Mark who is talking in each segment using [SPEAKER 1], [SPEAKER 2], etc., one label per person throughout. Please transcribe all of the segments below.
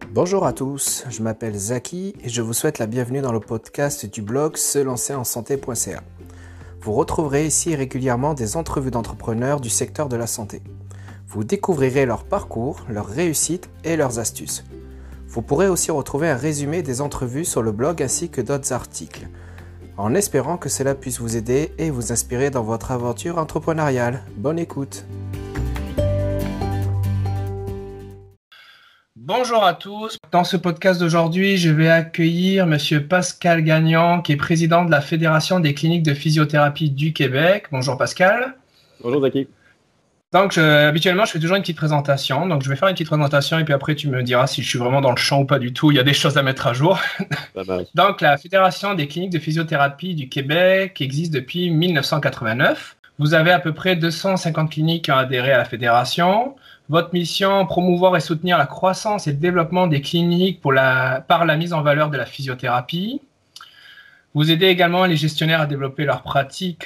[SPEAKER 1] Bonjour à tous, je m'appelle Zaki et je vous souhaite la bienvenue dans le podcast du blog selancerensanté.ca. Vous retrouverez ici régulièrement des entrevues d'entrepreneurs du secteur de la santé. Vous découvrirez leur parcours, leurs réussites et leurs astuces. Vous pourrez aussi retrouver un résumé des entrevues sur le blog ainsi que d'autres articles, en espérant que cela puisse vous aider et vous inspirer dans votre aventure entrepreneuriale. Bonne écoute! Bonjour à tous. Dans ce podcast d'aujourd'hui, je vais accueillir Monsieur Pascal Gagnon, qui est président de la Fédération des cliniques de physiothérapie du Québec. Bonjour Pascal.
[SPEAKER 2] Bonjour Zaki.
[SPEAKER 1] Donc, habituellement, je fais toujours une petite présentation. Donc, je vais faire une petite présentation et puis après, tu me diras si je suis vraiment dans le champ ou pas du tout. Il y a des choses à mettre à jour. Donc, la Fédération des cliniques de physiothérapie du Québec existe depuis 1989. Vous avez à peu près 250 cliniques qui ont adhéré à la fédération. Votre mission, promouvoir et soutenir la croissance et le développement des cliniques par la mise en valeur de la physiothérapie. Vous aidez également les gestionnaires à développer leurs pratiques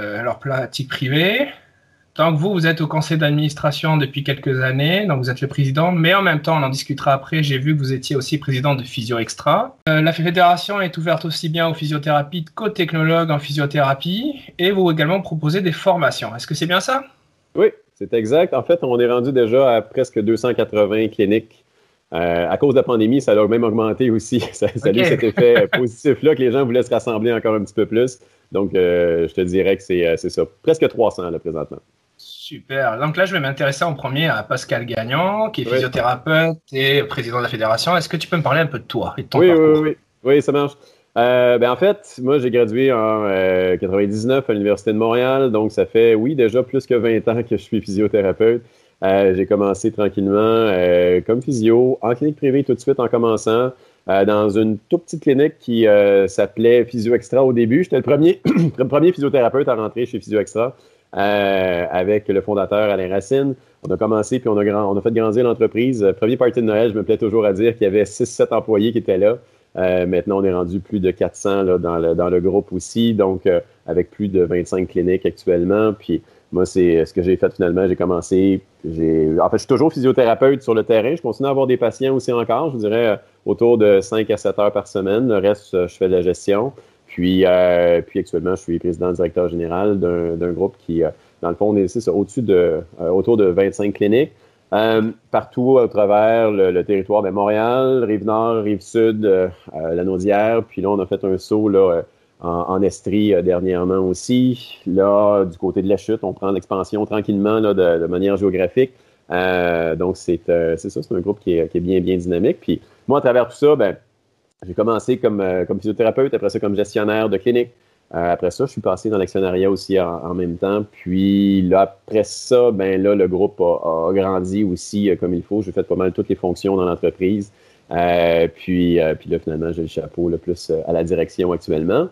[SPEAKER 1] privées. Donc vous êtes au conseil d'administration depuis quelques années, donc vous êtes le président, mais en même temps, on en discutera après, j'ai vu que vous étiez aussi président de Physio Extra. La fédération est ouverte aussi bien aux physiothérapies qu'aux technologues en physiothérapie, et vous également proposez des formations. Est-ce que c'est bien ça?
[SPEAKER 2] Oui, c'est exact. En fait, on est rendu déjà à presque 280 cliniques. À cause de la pandémie, ça a même augmenté aussi. Ça a eu cet effet positif-là que les gens voulaient se rassembler encore un petit peu plus. Donc, je te dirais que c'est ça. Presque 300 là, présentement.
[SPEAKER 1] Super. Donc là, je vais m'intéresser en premier à Pascal Gagnon, qui est physiothérapeute et président de la fédération. Est-ce que tu peux me parler un peu de toi et de ton parcours?
[SPEAKER 2] Oui, ça marche. En fait, moi, j'ai gradué en 99 à l'Université de Montréal. Donc, ça fait, déjà plus que 20 ans que je suis physiothérapeute. J'ai commencé tranquillement comme physio, en clinique privée tout de suite en commençant, dans une toute petite clinique qui s'appelait Physio Extra au début. J'étais le premier physiothérapeute à rentrer chez Physio Extra avec le fondateur Alain Racine. On a commencé puis on a fait grandir l'entreprise. Premier party de Noël, je me plais toujours à dire qu'il y avait 6-7 employés qui étaient là. Maintenant, on est rendu plus de 400 là, dans le groupe aussi, donc avec plus de 25 cliniques actuellement. Puis moi, c'est ce que j'ai fait finalement. J'ai commencé, en fait, je suis toujours physiothérapeute sur le terrain. Je continue à avoir des patients aussi encore, je dirais autour de 5 à 7 heures par semaine. Le reste, je fais de la gestion. Puis actuellement, je suis président-directeur général d'un groupe qui, dans le fond, c'est autour de 25 cliniques. Partout à travers le territoire de Montréal, Rive-Nord, Rive-Sud, Lanaudière. Puis là, on a fait un saut là, en Estrie dernièrement aussi. Là, du côté de la Chute, on prend l'expansion tranquillement là, de manière géographique. Donc, c'est ça, c'est un groupe qui est bien dynamique. Puis moi, à travers tout ça, j'ai commencé comme physiothérapeute, après ça comme gestionnaire de clinique. Après ça, je suis passé dans l'actionnariat aussi en même temps. Puis là, après ça, là, le groupe a grandi aussi comme il faut. J'ai fait pas mal toutes les fonctions dans l'entreprise. Puis là, finalement, j'ai le chapeau là, plus à la direction actuellement.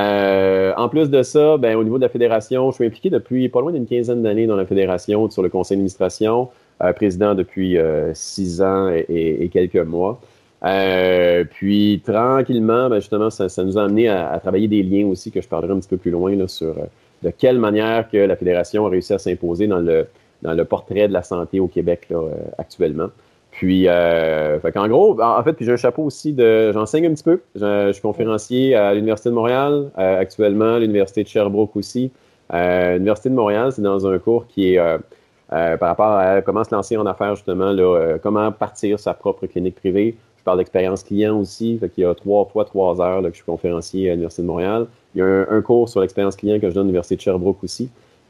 [SPEAKER 2] En plus de ça, au niveau de la fédération, je suis impliqué depuis pas loin d'une quinzaine d'années dans la fédération, sur le conseil d'administration, président depuis 6 ans et quelques mois. Puis tranquillement, justement, ça nous a amené à travailler des liens aussi que je parlerai un petit peu plus loin là, sur de quelle manière que la fédération a réussi à s'imposer dans le portrait de la santé au Québec là, actuellement. Puis, en gros, en fait, puis j'ai un chapeau aussi j'enseigne un petit peu. Je suis conférencier à l'Université de Montréal, actuellement, à l'Université de Sherbrooke aussi. L'Université de Montréal, c'est dans un cours qui est par rapport à comment se lancer en affaires, justement, là, comment partir sa propre clinique privée. Je parle d'expérience client aussi. Fait qu'il y a 3 fois 3 heures là, que je suis conférencier à l'Université de Montréal. Il y a un cours sur l'expérience client que je donne à l'Université de Sherbrooke aussi.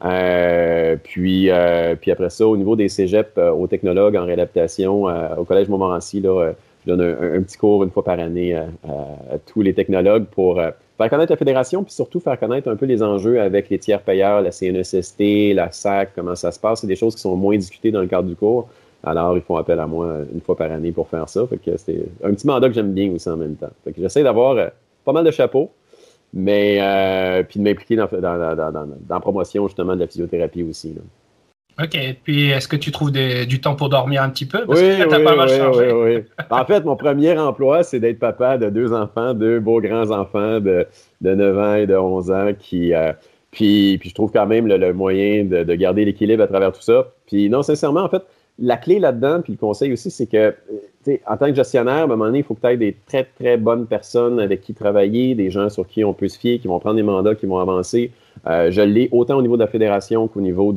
[SPEAKER 2] Puis après ça, au niveau des cégeps aux technologues en réadaptation au Collège Montmorency, là, je donne un petit cours une fois par année à tous les technologues pour faire connaître la fédération, puis surtout faire connaître un peu les enjeux avec les tiers payeurs, la CNESST, la SAC, comment ça se passe. C'est des choses qui sont moins discutées dans le cadre du cours. Alors, ils font appel à moi une fois par année pour faire ça. Fait que c'est un petit mandat que j'aime bien aussi en même temps. Fait que j'essaie d'avoir pas mal de chapeaux, mais puis de m'impliquer dans la promotion justement de la physiothérapie aussi. Là.
[SPEAKER 1] OK. Puis, est-ce que tu trouves du temps pour dormir un petit peu?
[SPEAKER 2] Parce que t'as pas mal changé. Oui. En fait, mon premier emploi, c'est d'être papa de 2 enfants, 2 beaux grands-enfants de 9 ans et de 11 ans puis je trouve quand même le moyen de garder l'équilibre à travers tout ça. Puis non, sincèrement, en fait, la clé là-dedans, puis le conseil aussi, c'est que en tant que gestionnaire, à un moment donné, il faut que tu aies des très, très bonnes personnes avec qui travailler, des gens sur qui on peut se fier, qui vont prendre des mandats, qui vont avancer. Je l'ai autant au niveau de la fédération qu'au niveau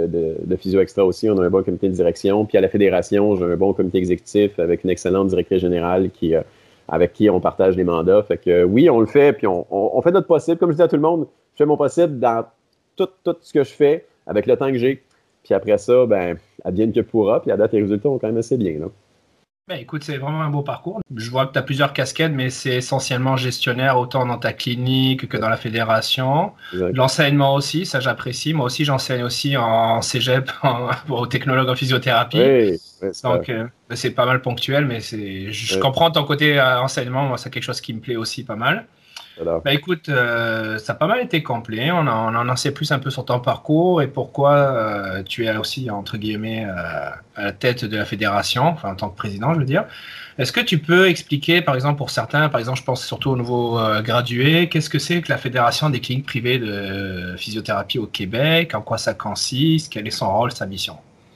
[SPEAKER 2] de Physio Extra aussi. On a un bon comité de direction. Puis à la fédération, j'ai un bon comité exécutif avec une excellente directrice générale avec qui on partage les mandats. Fait que oui, on le fait, puis on fait notre possible. Comme je dis à tout le monde, je fais mon possible dans tout ce que je fais avec le temps que j'ai. Puis après ça, advienne que pourra. Puis à date, les résultats sont quand même assez bien, là.
[SPEAKER 1] Écoute, c'est vraiment un beau parcours. Je vois que tu as plusieurs casquettes, mais c'est essentiellement gestionnaire, autant dans ta clinique que dans la fédération. Exact. L'enseignement aussi, ça j'apprécie. Moi aussi, j'enseigne aussi en cégep aux technologues en physiothérapie.
[SPEAKER 2] Oui,
[SPEAKER 1] donc, c'est pas mal ponctuel, mais je comprends ton côté enseignement. Moi, c'est quelque chose qui me plaît aussi pas mal. Écoute, ça a pas mal été complet. On en sait plus un peu sur ton parcours et pourquoi tu es aussi, entre guillemets, à la tête de la fédération, enfin en tant que président, je veux dire. Est-ce que tu peux expliquer, par exemple, pour certains, par exemple, je pense surtout aux nouveaux gradués, qu'est-ce que c'est que la Fédération des cliniques privées de physiothérapie au Québec, en quoi ça consiste, quel est son rôle, sa mission?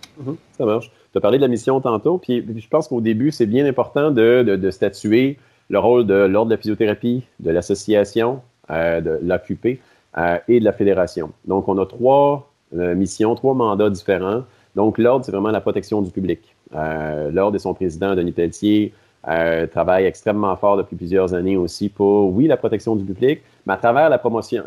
[SPEAKER 2] Ça marche. Tu as parlé de la mission tantôt, puis je pense qu'au début, c'est bien important de statuer le rôle de l'Ordre de la physiothérapie, de l'Association, de l'AQP et de la Fédération. Donc, on a 3 missions, 3 mandats différents. Donc, l'Ordre, c'est vraiment la protection du public. L'Ordre et son président, Denis Pelletier, travaillent extrêmement fort depuis plusieurs années aussi pour, oui, la protection du public, mais à travers la promotion,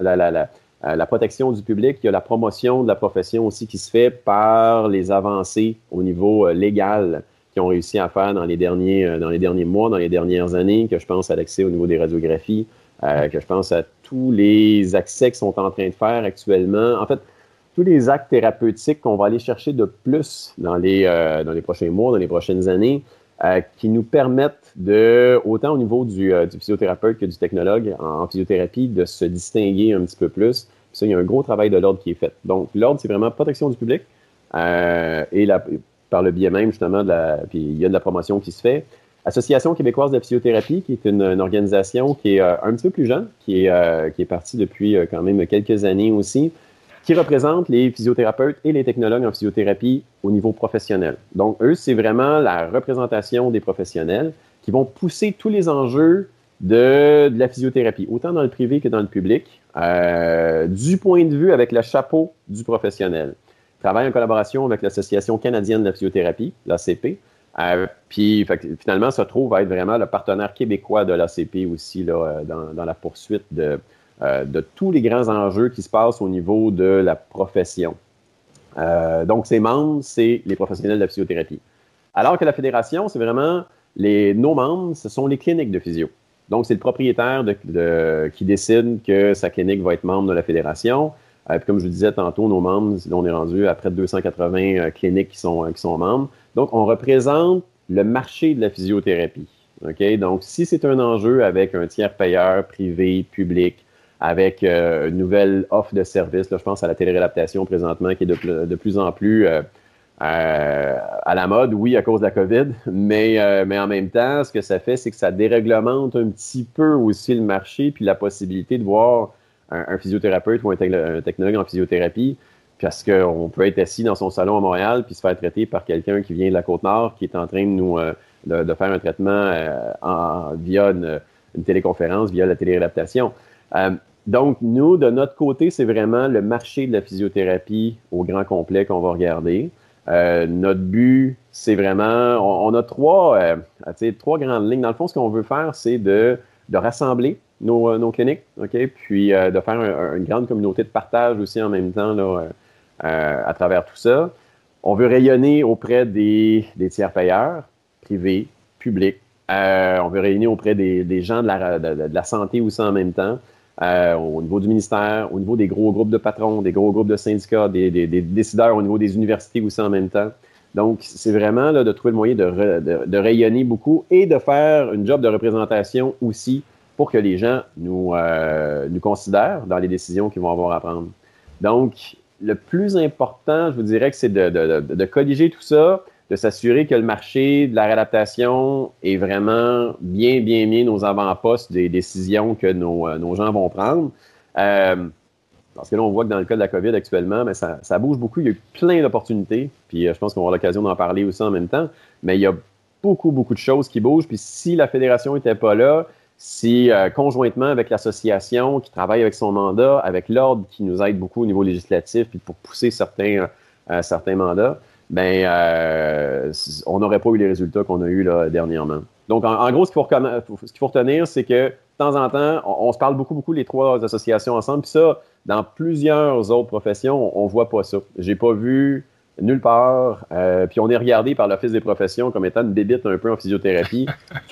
[SPEAKER 2] la protection du public, il y a la promotion de la profession aussi qui se fait par les avancées au niveau légal qui ont réussi à faire dans les derniers mois, dans les dernières années, que je pense à l'accès au niveau des radiographies, que je pense à tous les accès qu'ils sont en train de faire actuellement. En fait, tous les actes thérapeutiques qu'on va aller chercher de plus dans les prochains mois, dans les prochaines années, qui nous permettent autant au niveau du physiothérapeute que du technologue en physiothérapie, de se distinguer un petit peu plus. Puis ça, il y a un gros travail de l'Ordre qui est fait. Donc, l'Ordre, c'est vraiment protection du public par le biais même, justement, puis il y a de la promotion qui se fait. Association québécoise de la physiothérapie, qui est une organisation qui est un petit peu plus jeune, qui est partie depuis quand même quelques années aussi, qui représente les physiothérapeutes et les technologues en physiothérapie au niveau professionnel. Donc, eux, c'est vraiment la représentation des professionnels qui vont pousser tous les enjeux de la physiothérapie, autant dans le privé que dans le public, du point de vue avec le chapeau du professionnel. Travaille en collaboration avec l'Association canadienne de la physiothérapie, l'ACP, puis finalement se trouve à être vraiment le partenaire québécois de l'ACP aussi là, dans la poursuite de tous les grands enjeux qui se passent au niveau de la profession. Donc, ses membres, c'est les professionnels de la physiothérapie. Alors que la fédération, c'est vraiment nos membres, ce sont les cliniques de physio. Donc, c'est le propriétaire qui décide que sa clinique va être membre de la fédération. Puis comme je vous disais tantôt, nos membres, on est rendu à près de 280 cliniques qui sont membres. Donc, on représente le marché de la physiothérapie. Okay? Donc, si c'est un enjeu avec un tiers payeur, privé, public, avec une nouvelle offre de service, là, je pense à la téléréadaptation présentement qui est de plus en plus à la mode, oui, à cause de la COVID, mais en même temps, ce que ça fait, c'est que ça déréglemente un petit peu aussi le marché puis la possibilité de voir un physiothérapeute ou un technologue en physiothérapie, parce qu'on peut être assis dans son salon à Montréal puis se faire traiter par quelqu'un qui vient de la Côte-Nord qui est en train de faire un traitement via une téléconférence, via la téléréadaptation. Donc, nous, de notre côté, c'est vraiment le marché de la physiothérapie au grand complet qu'on va regarder. Notre but, c'est vraiment... On a 3 grandes lignes. Dans le fond, ce qu'on veut faire, c'est de rassembler nos cliniques, okay? Puis de faire une grande communauté de partage aussi en même temps là, à travers tout ça. On veut rayonner auprès des tiers payeurs, privés, publics. On veut rayonner auprès des gens de la santé aussi en même temps. Au niveau du ministère, au niveau des gros groupes de patrons, des gros groupes de syndicats, des décideurs au niveau des universités aussi en même temps. Donc, c'est vraiment là, de trouver le moyen de rayonner beaucoup et de faire une job de représentation aussi pour que les gens nous considèrent dans les décisions qu'ils vont avoir à prendre. Donc, le plus important, je vous dirais que c'est de colliger tout ça, de s'assurer que le marché de la réadaptation est vraiment bien aux avant-postes des décisions que nos gens vont prendre. Parce que là, on voit que dans le cas de la COVID actuellement, mais ça bouge beaucoup. Il y a eu plein d'opportunités. Puis je pense qu'on va avoir l'occasion d'en parler aussi en même temps. Mais il y a beaucoup, beaucoup de choses qui bougent. Puis si la fédération n'était pas là, si conjointement avec l'association qui travaille avec son mandat, avec l'ordre qui nous aide beaucoup au niveau législatif puis pour pousser certains mandats, on n'aurait pas eu les résultats qu'on a eus là, dernièrement. Donc, en gros, ce qu'il faut retenir, c'est que de temps en temps, on se parle beaucoup, les trois associations ensemble. Puis ça, dans plusieurs autres professions, on ne voit pas ça. J'ai pas vu nulle part. Puis on est regardé par l'Office des professions comme étant une bébite un peu en physiothérapie,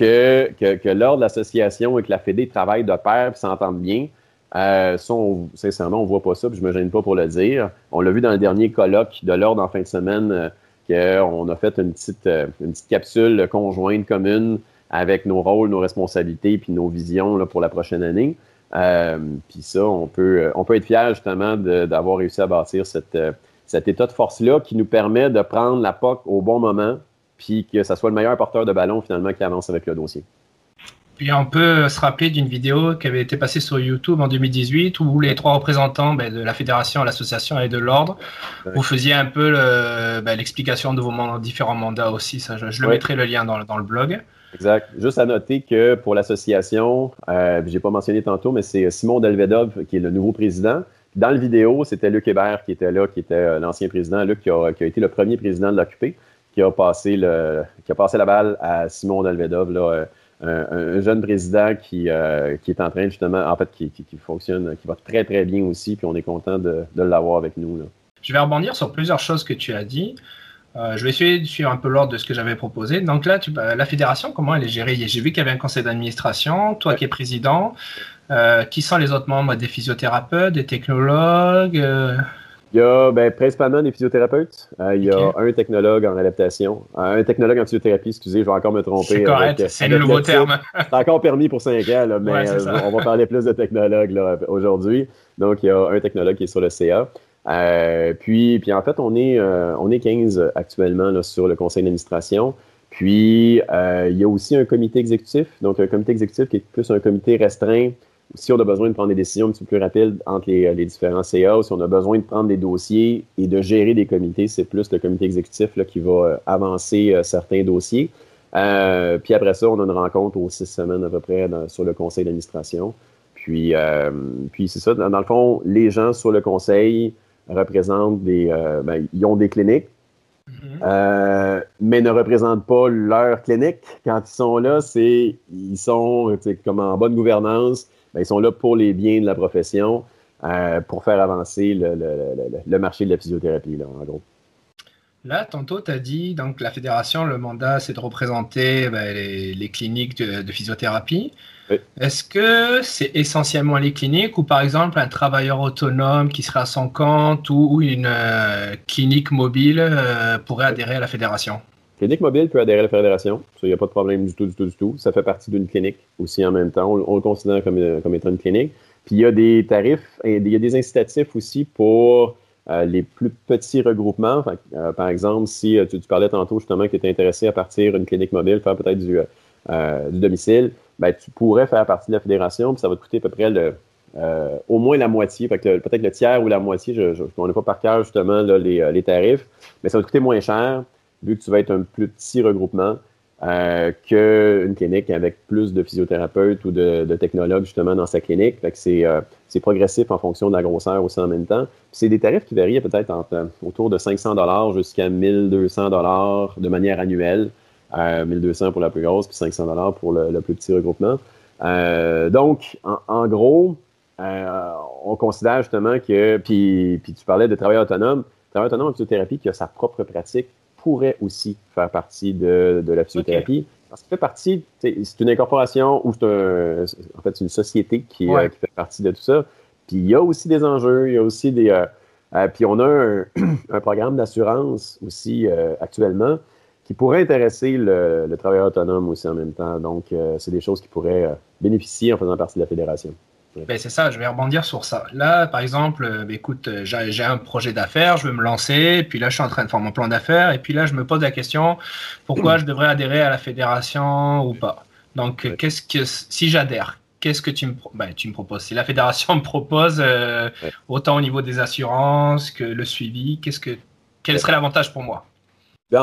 [SPEAKER 2] que lors de l'association et que la Fédé travaillent de pair et s'entendent bien. Sincèrement, on ne voit pas ça, puis je ne me gêne pas pour le dire. On l'a vu dans le dernier colloque de l'ordre en fin de semaine, qu'on a fait une petite capsule conjointe commune avec nos rôles, nos responsabilités puis nos visions là, pour la prochaine année. Puis ça, on peut être fiers justement d'avoir réussi à bâtir cet état de force-là qui nous permet de prendre la POC au bon moment puis que ça soit le meilleur porteur de ballon finalement qui avance avec le dossier.
[SPEAKER 1] Puis on peut se rappeler d'une vidéo qui avait été passée sur YouTube en 2018 où les trois représentants de la fédération, l'association et de l'ordre, vous faisiez un peu l'explication de vos différents mandats aussi. Ça, je le mettrai le lien dans le blog.
[SPEAKER 2] Exact. Juste à noter que pour l'association, je n'ai pas mentionné tantôt, mais c'est Simon Delvedov qui est le nouveau président. Dans la vidéo, c'était Luc Hébert qui était là, qui était l'ancien président, Luc qui a été le premier président de l'Occupé, qui a passé la balle à Simon Delvedov, là, un jeune président qui est en train justement, en fait, qui fonctionne, qui va très, très bien aussi, puis on est content de l'avoir avec nous, là.
[SPEAKER 1] Je vais rebondir sur plusieurs choses que tu as dit. Je vais essayer de suivre un peu l'ordre de ce que j'avais proposé. Donc là, la fédération, comment elle est gérée? J'ai vu qu'il y avait un conseil d'administration, toi qui es président. Qui sont les autres membres? Des physiothérapeutes, des technologues?
[SPEAKER 2] Il y a principalement des physiothérapeutes. Il y a un technologue en adaptation, un technologue en physiothérapie, excusez, je vais encore me tromper.
[SPEAKER 1] C'est correct, c'est le nouveau terme.
[SPEAKER 2] C'est encore permis pour 5 ans, là, mais on va parler plus de technologues là, aujourd'hui. Donc, il y a un technologue qui est sur le CA. Puis en fait, on est 15 actuellement là, sur le conseil d'administration. Puis, il y a aussi un comité exécutif. Donc, un comité exécutif qui est plus un comité restreint. Si on a besoin de prendre des décisions un petit peu plus rapides entre les différents CA, si on a besoin de prendre des dossiers et de gérer des comités, c'est plus le comité exécutif là, qui va avancer certains dossiers. Puis après ça, on a une rencontre aux 6 semaines à peu près sur le conseil d'administration. Puis c'est ça, dans le fond, les gens sur le conseil représentent ils ont des cliniques, mais ne représentent pas leur clinique. Quand ils sont là, ils sont comme en bonne gouvernance. Ils sont là pour les biens de la profession, pour faire avancer le marché de la physiothérapie, là, en gros.
[SPEAKER 1] Là, tantôt, tu as dit, donc la fédération, le mandat, c'est de représenter les cliniques de physiothérapie.
[SPEAKER 2] Oui.
[SPEAKER 1] Est-ce que c'est essentiellement les cliniques ou par exemple un travailleur autonome qui serait à son compte ou une clinique mobile pourrait adhérer à la fédération?
[SPEAKER 2] Clinique mobile peut adhérer à la fédération. Il n'y a pas de problème du tout. Ça fait partie d'une clinique aussi en même temps. On le considère comme étant une clinique. Puis il y a des tarifs, il y a des incitatifs aussi pour les plus petits regroupements. Enfin, par exemple, si tu parlais tantôt justement que tu étais intéressé à partir une clinique mobile, faire peut-être du domicile, tu pourrais faire partie de la fédération, puis ça va te coûter à peu près au moins la moitié, peut-être le tiers ou la moitié, je ne connais pas par cœur justement là, les tarifs, mais ça va te coûter moins cher vu que tu vas être un plus petit regroupement qu'une clinique avec plus de physiothérapeutes ou de technologues justement dans sa clinique. Fait que c'est progressif en fonction de la grosseur aussi en même temps. Puis c'est des tarifs qui varient peut-être autour de 500$ jusqu'à 1200$ de manière annuelle. 1200 pour la plus grosse, puis 500$ pour le plus petit regroupement. Donc, en gros, on considère justement que, puis tu parlais de travailleur autonome en physiothérapie qui a sa propre pratique pourrait aussi faire partie de la physiothérapie. Okay. Parce qu'il fait partie, c'est une incorporation ou c'est une société qui fait partie de tout ça. Puis il y a aussi des enjeux, il y a aussi puis on a un programme d'assurance aussi actuellement qui pourrait intéresser le travailleur autonome aussi en même temps. Donc, c'est des choses qui pourraient bénéficier en faisant partie de la fédération.
[SPEAKER 1] Ben c'est ça, je vais rebondir sur ça. Là, par exemple, écoute, j'ai un projet d'affaires, je veux me lancer, puis là, je suis en train de faire mon plan d'affaires, et puis là, je me pose la question, pourquoi je devrais adhérer à la fédération ou pas? Donc, si j'adhère, qu'est-ce que tu me proposes? Si la fédération me propose, autant au niveau des assurances que le suivi, quel serait l'avantage pour moi?
[SPEAKER 2] Ben en fait,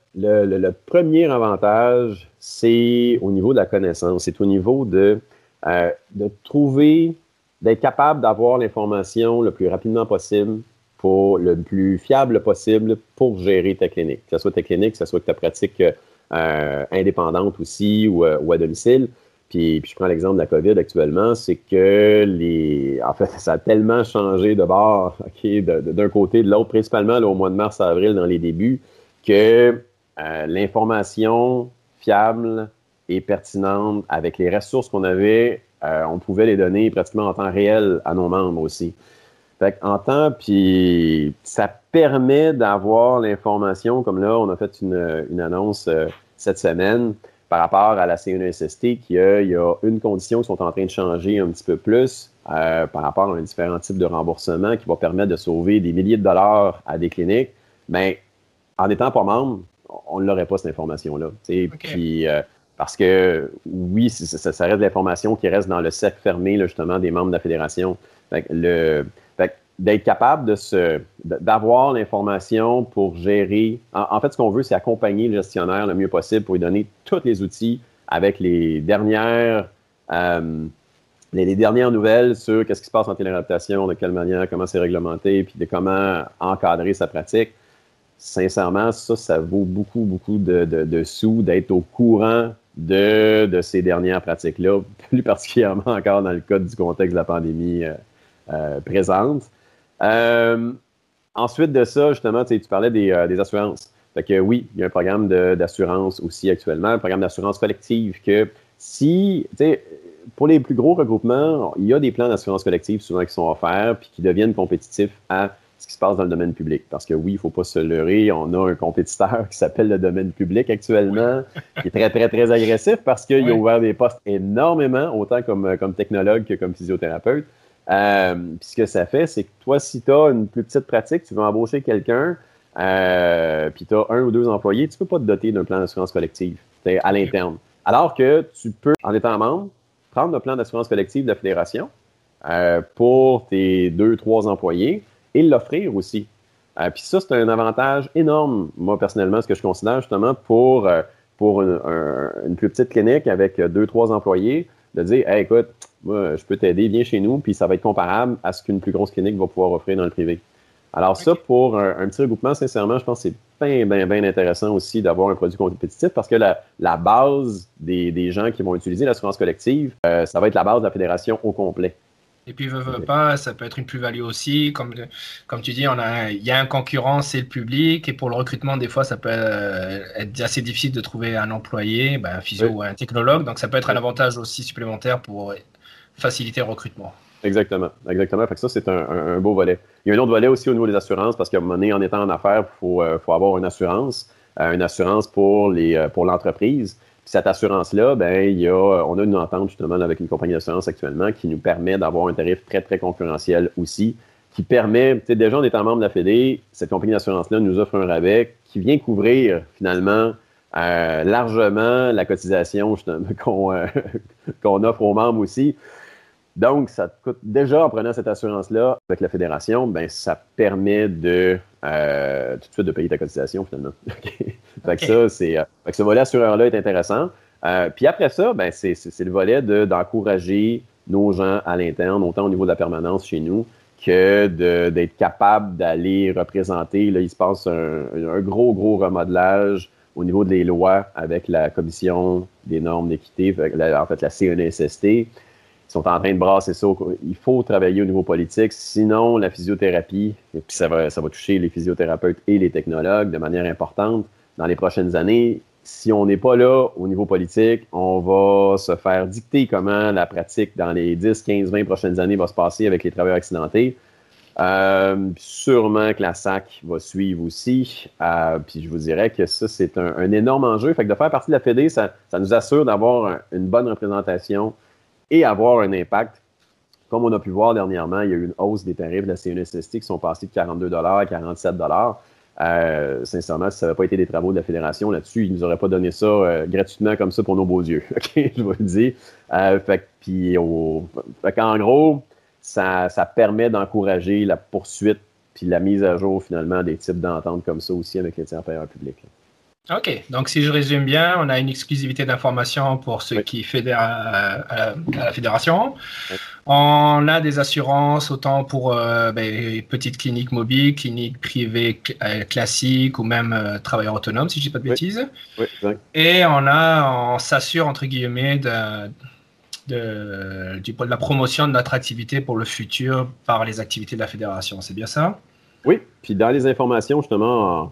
[SPEAKER 2] Le premier avantage, c'est au niveau de la connaissance. C'est au niveau de trouver, d'être capable d'avoir l'information le plus rapidement possible, pour le plus fiable possible pour gérer ta clinique. Que ce soit ta clinique, que ce soit ta pratique indépendante aussi ou à domicile. Puis je prends l'exemple de la COVID actuellement, c'est que en fait, ça a tellement changé de bord, d'un côté, de l'autre, principalement là, au mois de mars, avril, dans les débuts, que l'information fiable et pertinente avec les ressources qu'on avait, on pouvait les donner pratiquement en temps réel à nos membres aussi. Fait qu'en temps, puis ça permet d'avoir l'information, comme là, on a fait une annonce cette semaine par rapport à la CNESST, qu'il y a une condition qui sont en train de changer un petit peu plus par rapport à un différent type de remboursement qui va permettre de sauver des milliers de dollars à des cliniques. Mais en n'étant pas membre, on ne l'aurait pas, cette information-là. Okay. Puis, parce que, oui, ça reste de l'information qui reste dans le cercle fermé, là, justement, des membres de la fédération. Fait que d'être capable d'avoir l'information pour gérer. En fait, ce qu'on veut, c'est accompagner le gestionnaire le mieux possible pour lui donner tous les outils avec les dernières nouvelles sur qu'est-ce qui se passe en téléréadaptation, de quelle manière, comment c'est réglementé, puis de comment encadrer sa pratique. Sincèrement, ça vaut beaucoup, beaucoup de sous d'être au courant de ces dernières pratiques-là, plus particulièrement encore dans le cas du contexte de la pandémie présente. Ensuite de ça, justement, tu parlais des assurances. Fait que oui, il y a un programme d'assurance aussi actuellement, un programme d'assurance collective que pour les plus gros regroupements, il y a des plans d'assurance collective souvent qui sont offerts puis qui deviennent compétitifs à ce qui se passe dans le domaine public. Parce que oui, il ne faut pas se leurrer, on a un compétiteur qui s'appelle le domaine public actuellement, qui est très, très, très agressif parce qu'il a ouvert des postes énormément, autant comme technologue que comme physiothérapeute. Puis ce que ça fait, c'est que toi, si tu as une plus petite pratique, tu veux embaucher quelqu'un, puis tu as 1 ou 2 employés, tu ne peux pas te doter d'un plan d'assurance collective à l'interne. Alors que tu peux, en étant membre, prendre le plan d'assurance collective de la fédération pour tes 2-3 employés et l'offrir aussi. Puis ça, c'est un avantage énorme, moi, personnellement, ce que je considère justement pour une plus petite clinique avec 2-3 employés, de dire, hey, écoute, moi, je peux t'aider, viens chez nous, puis ça va être comparable à ce qu'une plus grosse clinique va pouvoir offrir dans le privé. Alors ça, pour un petit regroupement, sincèrement, je pense que c'est bien intéressant aussi d'avoir un produit compétitif parce que la base des gens qui vont utiliser l'assurance collective, ça va être la base de la fédération au complet.
[SPEAKER 1] Et puis, veut pas, ça peut être une plus-value aussi. Comme tu dis, il y a un concurrent, c'est le public. Et pour le recrutement, des fois, ça peut être assez difficile de trouver un employé, un physio ou un technologue. Donc, ça peut être un avantage aussi supplémentaire pour faciliter le recrutement.
[SPEAKER 2] Exactement. Fait que ça, c'est un beau volet. Il y a un autre volet aussi au niveau des assurances, parce qu'à un moment donné, en étant en affaires, il faut avoir une assurance pour l'entreprise. Puis cette assurance-là, on a une entente justement avec une compagnie d'assurance actuellement qui nous permet d'avoir un tarif très, très concurrentiel aussi, qui permet, déjà en étant membre de la Fédé, cette compagnie d'assurance-là nous offre un rabais qui vient couvrir finalement largement la cotisation qu'on offre aux membres aussi. Donc, ça te coûte déjà en prenant cette assurance-là avec la fédération, ça permet tout de suite de payer ta cotisation finalement. Fait que ce volet assureur-là est intéressant. Puis après ça, c'est le volet d'encourager nos gens à l'interne, autant au niveau de la permanence chez nous que d'être capable d'aller représenter. Là, il se passe un gros remodelage au niveau des lois avec la Commission des normes d'équité, en fait la CNESST. Ils sont en train de brasser ça. Il faut travailler au niveau politique. Sinon, la physiothérapie, et puis ça va toucher les physiothérapeutes et les technologues de manière importante dans les prochaines années. Si on n'est pas là au niveau politique, on va se faire dicter comment la pratique dans les 10, 15, 20 prochaines années va se passer avec les travailleurs accidentés. Sûrement que la SAC va suivre aussi. Puis je vous dirais que ça, c'est un énorme enjeu. Fait que de faire partie de la Fédé, ça nous assure d'avoir une bonne représentation et avoir un impact. Comme on a pu voir dernièrement, il y a eu une hausse des tarifs de la CNESST qui sont passés de 42 à 47 sincèrement, si ça n'avait pas été des travaux de la Fédération là-dessus, ils ne nous auraient pas donné ça gratuitement comme ça pour nos beaux yeux. Okay? Je vous le dis. Fait qu'en gros, ça permet d'encourager la poursuite puis la mise à jour finalement des types d'ententes comme ça aussi avec les tiers payeurs publics.
[SPEAKER 1] OK. Donc, si je résume bien, on a une exclusivité d'information pour ceux qui fédèrent à la fédération.
[SPEAKER 2] Oui.
[SPEAKER 1] On a des assurances autant pour petites cliniques mobiles, cliniques privées classiques ou même travailleurs autonomes, si je ne dis pas de bêtises.
[SPEAKER 2] Oui, exact.
[SPEAKER 1] Et on s'assure, entre guillemets, de la promotion de notre activité pour le futur par les activités de la fédération. C'est bien ça?
[SPEAKER 2] Oui, puis dans les informations, justement,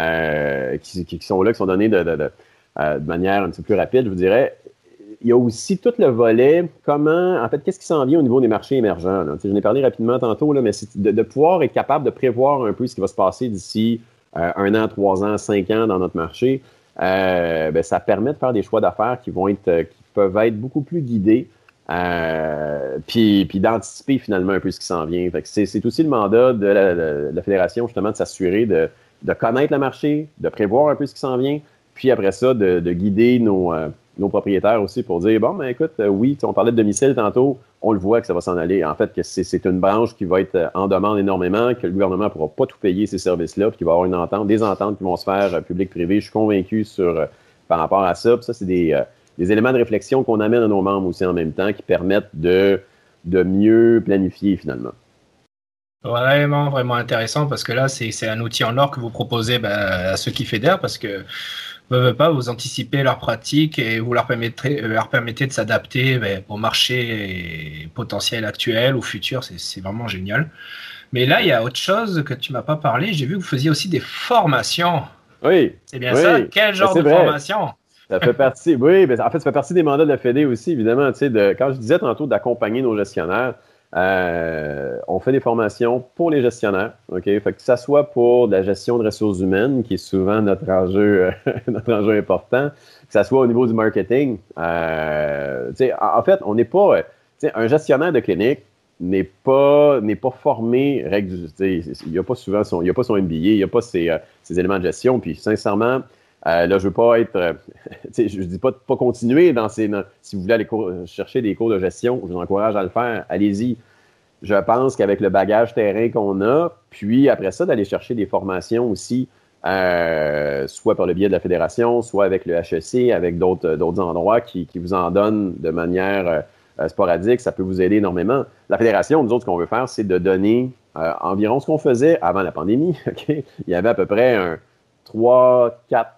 [SPEAKER 2] qui sont là, qui sont données de manière un petit peu plus rapide, je vous dirais, il y a aussi tout le volet, qu'est-ce qui s'en vient au niveau des marchés émergents. Là. Je n'ai parlé rapidement tantôt, là, mais c'est de pouvoir être capable de prévoir un peu ce qui va se passer d'ici 1 an, 3 ans, 5 ans dans notre marché. Ça permet de faire des choix d'affaires qui peuvent être beaucoup plus guidés, puis d'anticiper finalement un peu ce qui s'en vient. Fait que c'est aussi le mandat de la fédération, justement, de s'assurer de connaître le marché, de prévoir un peu ce qui s'en vient, puis après ça, de guider nos propriétaires aussi pour dire, bon, ben écoute, oui, on parlait de domicile tantôt, on le voit que ça va s'en aller. En fait, que c'est une branche qui va être en demande énormément, que le gouvernement ne pourra pas tout payer ces services-là, puis qu'il va y avoir des ententes qui vont se faire public-privé. Je suis convaincu par rapport à ça. Puis ça, c'est des éléments de réflexion qu'on amène à nos membres aussi en même temps qui permettent de mieux planifier finalement.
[SPEAKER 1] Vraiment, vraiment intéressant parce que là, c'est un outil en or que vous proposez à ceux qui fédèrent parce que vous anticipez leurs pratiques et vous leur permettez de s'adapter au marché potentiel actuel ou futur. C'est vraiment génial. Mais là, il y a autre chose que tu m'as pas parlé. J'ai vu que vous faisiez aussi des formations.
[SPEAKER 2] Oui.
[SPEAKER 1] C'est bien ça? Quel genre de formation?
[SPEAKER 2] Ça fait partie, oui, en fait, ça fait partie des mandats de la Fédé aussi, évidemment. Quand je disais tantôt d'accompagner nos gestionnaires, on fait des formations pour les gestionnaires, OK? Fait que ça soit pour de la gestion de ressources humaines, qui est souvent notre enjeu, notre enjeu important, que ça soit au niveau du marketing. En fait, on n'est pas, un gestionnaire de clinique n'est pas formé, il n'y a pas souvent son MBA, il n'y a pas ces éléments de gestion, puis sincèrement, là, je veux pas être, je dis pas continuer si vous voulez aller chercher des cours de gestion, je vous encourage à le faire, allez-y. Je pense qu'avec le bagage terrain qu'on a, puis après ça, d'aller chercher des formations aussi, soit par le biais de la fédération, soit avec le HEC, avec d'autres endroits qui vous en donnent de manière sporadique, ça peut vous aider énormément. La fédération, nous autres, ce qu'on veut faire, c'est de donner environ ce qu'on faisait avant la pandémie. Okay? Il y avait à peu près 3, 4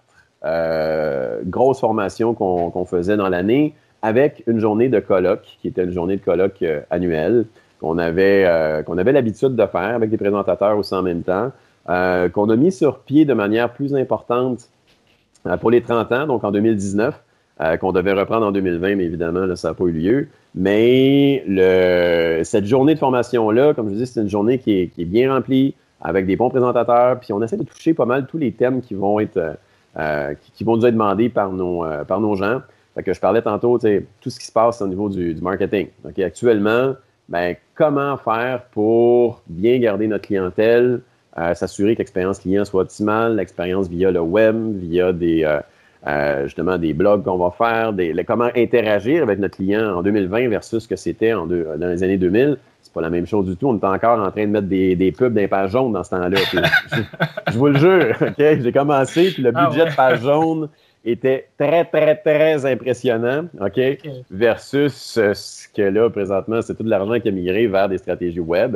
[SPEAKER 2] grosse formation qu'on faisait dans l'année avec une journée de colloque, qui était une journée de colloque annuelle, qu'on avait l'habitude de faire avec des présentateurs aussi en même temps, qu'on a mis sur pied de manière plus importante pour les 30 ans, donc en 2019, qu'on devait reprendre en 2020, mais évidemment, là, ça n'a pas eu lieu. Mais cette journée de formation-là, comme je vous dis, c'est une journée qui est bien remplie, avec des bons présentateurs, puis on essaie de toucher pas mal tous les thèmes qui vont être qui vont nous être demandés par nos gens. Fait que je parlais tantôt, tout ce qui se passe au niveau du marketing. Okay? Actuellement, comment faire pour bien garder notre clientèle, s'assurer que l'expérience client soit optimale, l'expérience via le web, via justement des blogs qu'on va faire, comment interagir avec notre client en 2020 versus ce que c'était dans les années 2000. C'est pas la même chose du tout. On est encore en train de mettre des pubs dans les pages jaunes dans ce temps-là. Je vous le jure, OK? J'ai commencé, puis le budget de page jaune était très, très, très impressionnant, OK? Versus ce que là, présentement, c'est tout l'argent qui a migré vers des stratégies web,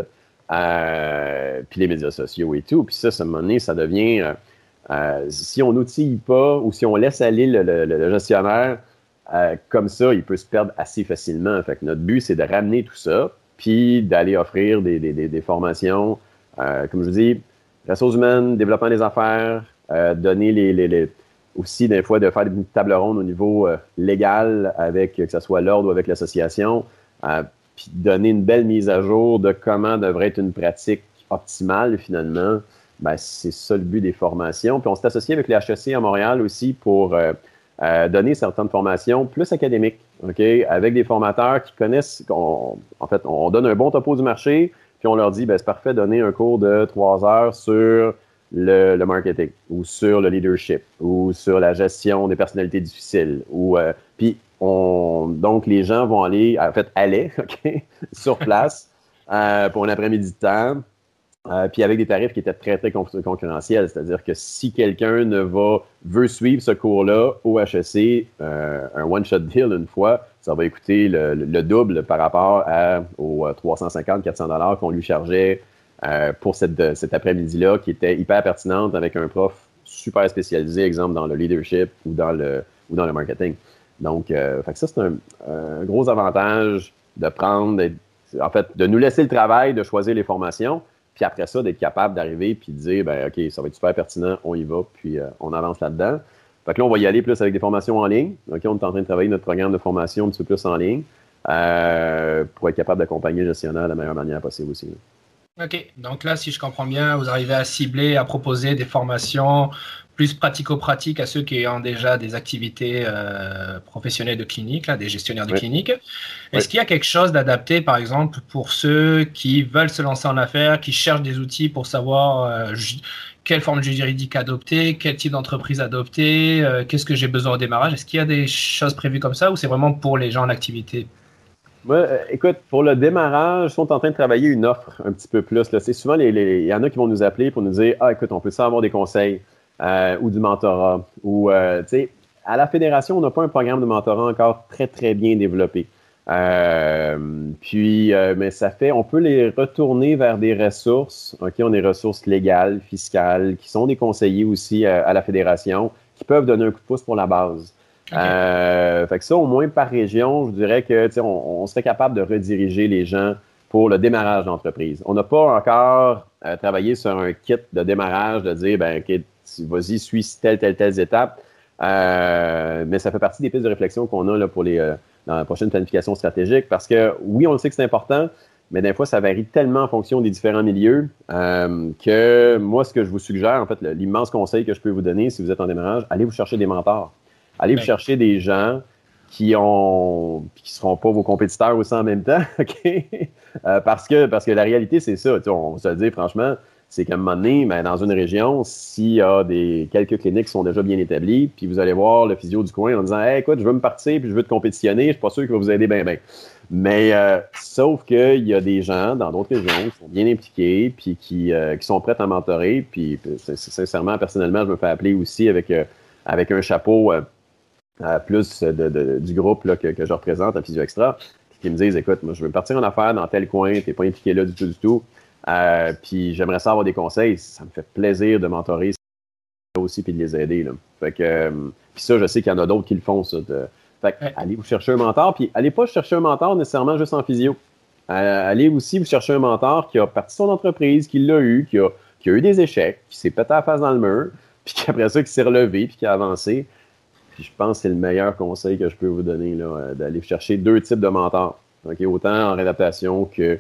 [SPEAKER 2] puis les médias sociaux et tout. Puis ça, à un moment donné, ça devient... si on n'outille pas ou si on laisse aller le gestionnaire comme ça, il peut se perdre assez facilement. Fait que notre but, c'est de ramener tout ça, puis d'aller offrir des formations, comme je vous dis, ressources humaines, développement des affaires, donner aussi des fois de faire une table ronde au niveau légal avec que ce soit l'ordre ou avec l'association, puis donner une belle mise à jour de comment devrait être une pratique optimale finalement. C'est ça le but des formations. Puis on s'est associé avec le HEC à Montréal aussi pour donner certaines formations plus académiques, OK? Avec des formateurs qui connaissent, en fait, on donne un bon topo du marché, puis on leur dit, c'est parfait, donner un cours de 3 heures sur le marketing, ou sur le leadership, ou sur la gestion des personnalités difficiles. Puis, donc, les gens vont aller, OK, sur place pour un après-midi de temps, Puis avec des tarifs qui étaient très, très concurrentiels. C'est-à-dire que si quelqu'un veut suivre ce cours-là au HEC, un one-shot deal une fois, ça va coûter le double par rapport aux 350-400 $ qu'on lui chargeait pour cet après-midi-là, qui était hyper pertinente avec un prof super spécialisé, exemple dans le leadership ou dans le marketing. Donc, fait que ça, c'est un gros avantage de de nous laisser le travail de choisir les formations. Puis après ça, d'être capable d'arriver puis de dire, ben OK, ça va être super pertinent, on y va, puis on avance là-dedans. Fait que là, on va y aller plus avec des formations en ligne. OK, on est en train de travailler notre programme de formation un petit peu plus en ligne pour être capable d'accompagner le gestionnaire de la meilleure manière possible aussi.
[SPEAKER 1] OK. Donc là, si je comprends bien, vous arrivez à cibler, à proposer des formations plus pratico-pratiques à ceux qui ont déjà des activités professionnelles de clinique, là, des gestionnaires de clinique. Est-ce qu'il y a quelque chose d'adapté, par exemple, pour ceux qui veulent se lancer en affaires, qui cherchent des outils pour savoir quelle forme juridique adopter, quel type d'entreprise adopter, qu'est-ce que j'ai besoin au démarrage? Est-ce qu'il y a des choses prévues comme ça ou c'est vraiment pour les gens en activité?
[SPEAKER 2] Moi, écoute, pour le démarrage, ils sont en train de travailler une offre un petit peu plus. Là. C'est souvent, il y en a qui vont nous appeler pour nous dire « Ah, écoute, on peut avoir des conseils ou du mentorat. » Ou, tu sais, à la Fédération, on n'a pas un programme de mentorat encore très, très bien développé. Mais on peut les retourner vers des ressources. OK, on a des ressources légales, fiscales, qui sont des conseillers aussi à la Fédération, qui peuvent donner un coup de pouce pour la base. Okay. Fait que ça, au moins par région, je dirais que on serait capable de rediriger les gens pour le démarrage d'entreprise. On n'a pas encore travaillé sur un kit de démarrage de dire, ben OK, vas-y, suis telle étape. Mais ça fait partie des pistes de réflexion qu'on a là, pour dans la prochaine planification stratégique parce que oui, on le sait que c'est important, mais des fois, ça varie tellement en fonction des différents milieux que moi, ce que je vous suggère, en fait, l'immense conseil que je peux vous donner si vous êtes en démarrage, allez vous chercher des mentors. Allez vous chercher des gens qui seront pas vos compétiteurs aussi en même temps, OK? Parce que la réalité, c'est ça. On va se le dire franchement, c'est qu'à un moment donné, ben, dans une région, s'il y a quelques cliniques qui sont déjà bien établies, puis vous allez voir le physio du coin en disant hey, écoute, je veux me partir puis je veux te compétitionner, je suis pas sûr qu'il va vous aider bien. Mais sauf qu'il y a des gens dans d'autres régions qui sont bien impliqués puis qui sont prêts à mentorer. Puis sincèrement, personnellement, je me fais appeler aussi avec un chapeau plus du groupe là, que je représente à Physio Extra, qui me disent écoute, moi je veux partir en affaires dans tel coin, t'es pas impliqué là du tout. Puis j'aimerais ça avoir des conseils. Ça me fait plaisir de mentorer aussi puis de les aider. Là. Fait que puis ça, je sais qu'il y en a d'autres qui le font, ça. Fait que allez vous chercher un mentor, puis allez pas chercher un mentor nécessairement juste en physio. Allez aussi vous chercher un mentor qui a parti son entreprise, qui l'a eu, qui a eu des échecs, qui s'est pété la face dans le mur, puis qu'après ça, qui s'est relevé, puis qui a avancé. Puis je pense que c'est le meilleur conseil que je peux vous donner, là, d'aller chercher deux types de mentors. Okay? Autant en réadaptation que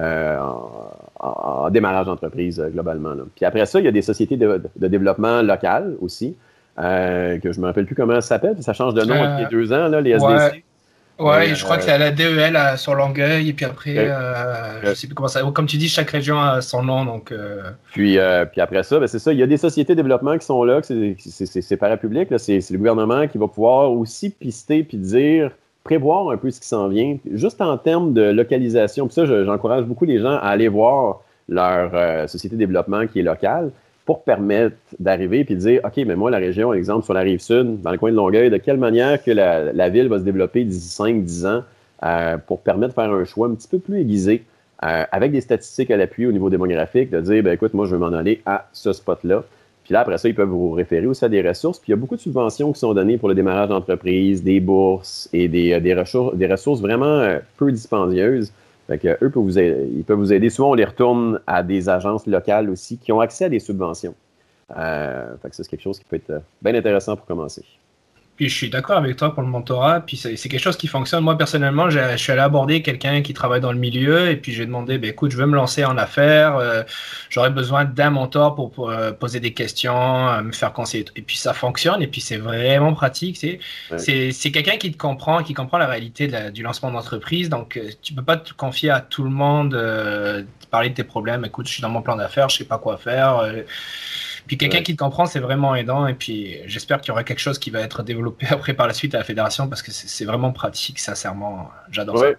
[SPEAKER 2] en démarrage d'entreprise globalement. Là. Puis après ça, il y a des sociétés de développement local aussi, que je ne me rappelle plus comment ça s'appelle. Ça change de nom depuis 2 ans, là, les SDC.
[SPEAKER 1] Ouais, je crois que la DEL sur Longueuil, et puis après, je ne sais plus comment ça. Comme tu dis, chaque région a son nom. Donc,
[SPEAKER 2] Puis après ça, ben c'est ça. Il y a des sociétés de développement qui sont là, que c'est parapublic. Là, c'est le gouvernement qui va pouvoir aussi pister puis prévoir un peu ce qui s'en vient, juste en termes de localisation. Puis ça, j'encourage beaucoup les gens à aller voir leur société de développement qui est locale pour permettre d'arriver et de dire, OK, mais moi, la région, exemple, sur la Rive-Sud, dans le coin de Longueuil, de quelle manière que la ville va se développer d'ici 5-10 ans pour permettre de faire un choix un petit peu plus aiguisé avec des statistiques à l'appui au niveau démographique, de dire, ben écoute, moi, je veux m'en aller à ce spot-là. Puis là, après ça, ils peuvent vous référer aussi à des ressources. Puis il y a beaucoup de subventions qui sont données pour le démarrage d'entreprise, des bourses et des ressources vraiment peu dispendieuses. Fait que eux ils peuvent vous aider. Souvent, on les retourne à des agences locales aussi qui ont accès à des subventions. Fait que ça, c'est quelque chose qui peut être bien intéressant pour commencer.
[SPEAKER 1] Puis je suis d'accord avec toi pour le mentorat, puis c'est quelque chose qui fonctionne. Moi, personnellement, je suis allé aborder quelqu'un qui travaille dans le milieu, et puis j'ai demandé, ben, écoute, je veux me lancer en affaires, j'aurais besoin d'un mentor pour poser des questions, me faire conseiller. Et puis ça fonctionne, et puis c'est vraiment pratique. C'est quelqu'un qui te comprend, qui comprend la réalité du lancement d'entreprise, donc tu peux pas te confier à tout le monde, parler de tes problèmes, écoute, je suis dans mon plan d'affaires, je sais pas quoi faire. Puis quelqu'un qui te comprend, c'est vraiment aidant. Et puis j'espère qu'il y aura quelque chose qui va être développé après par la suite à la fédération parce que c'est vraiment pratique, sincèrement. J'adore ça.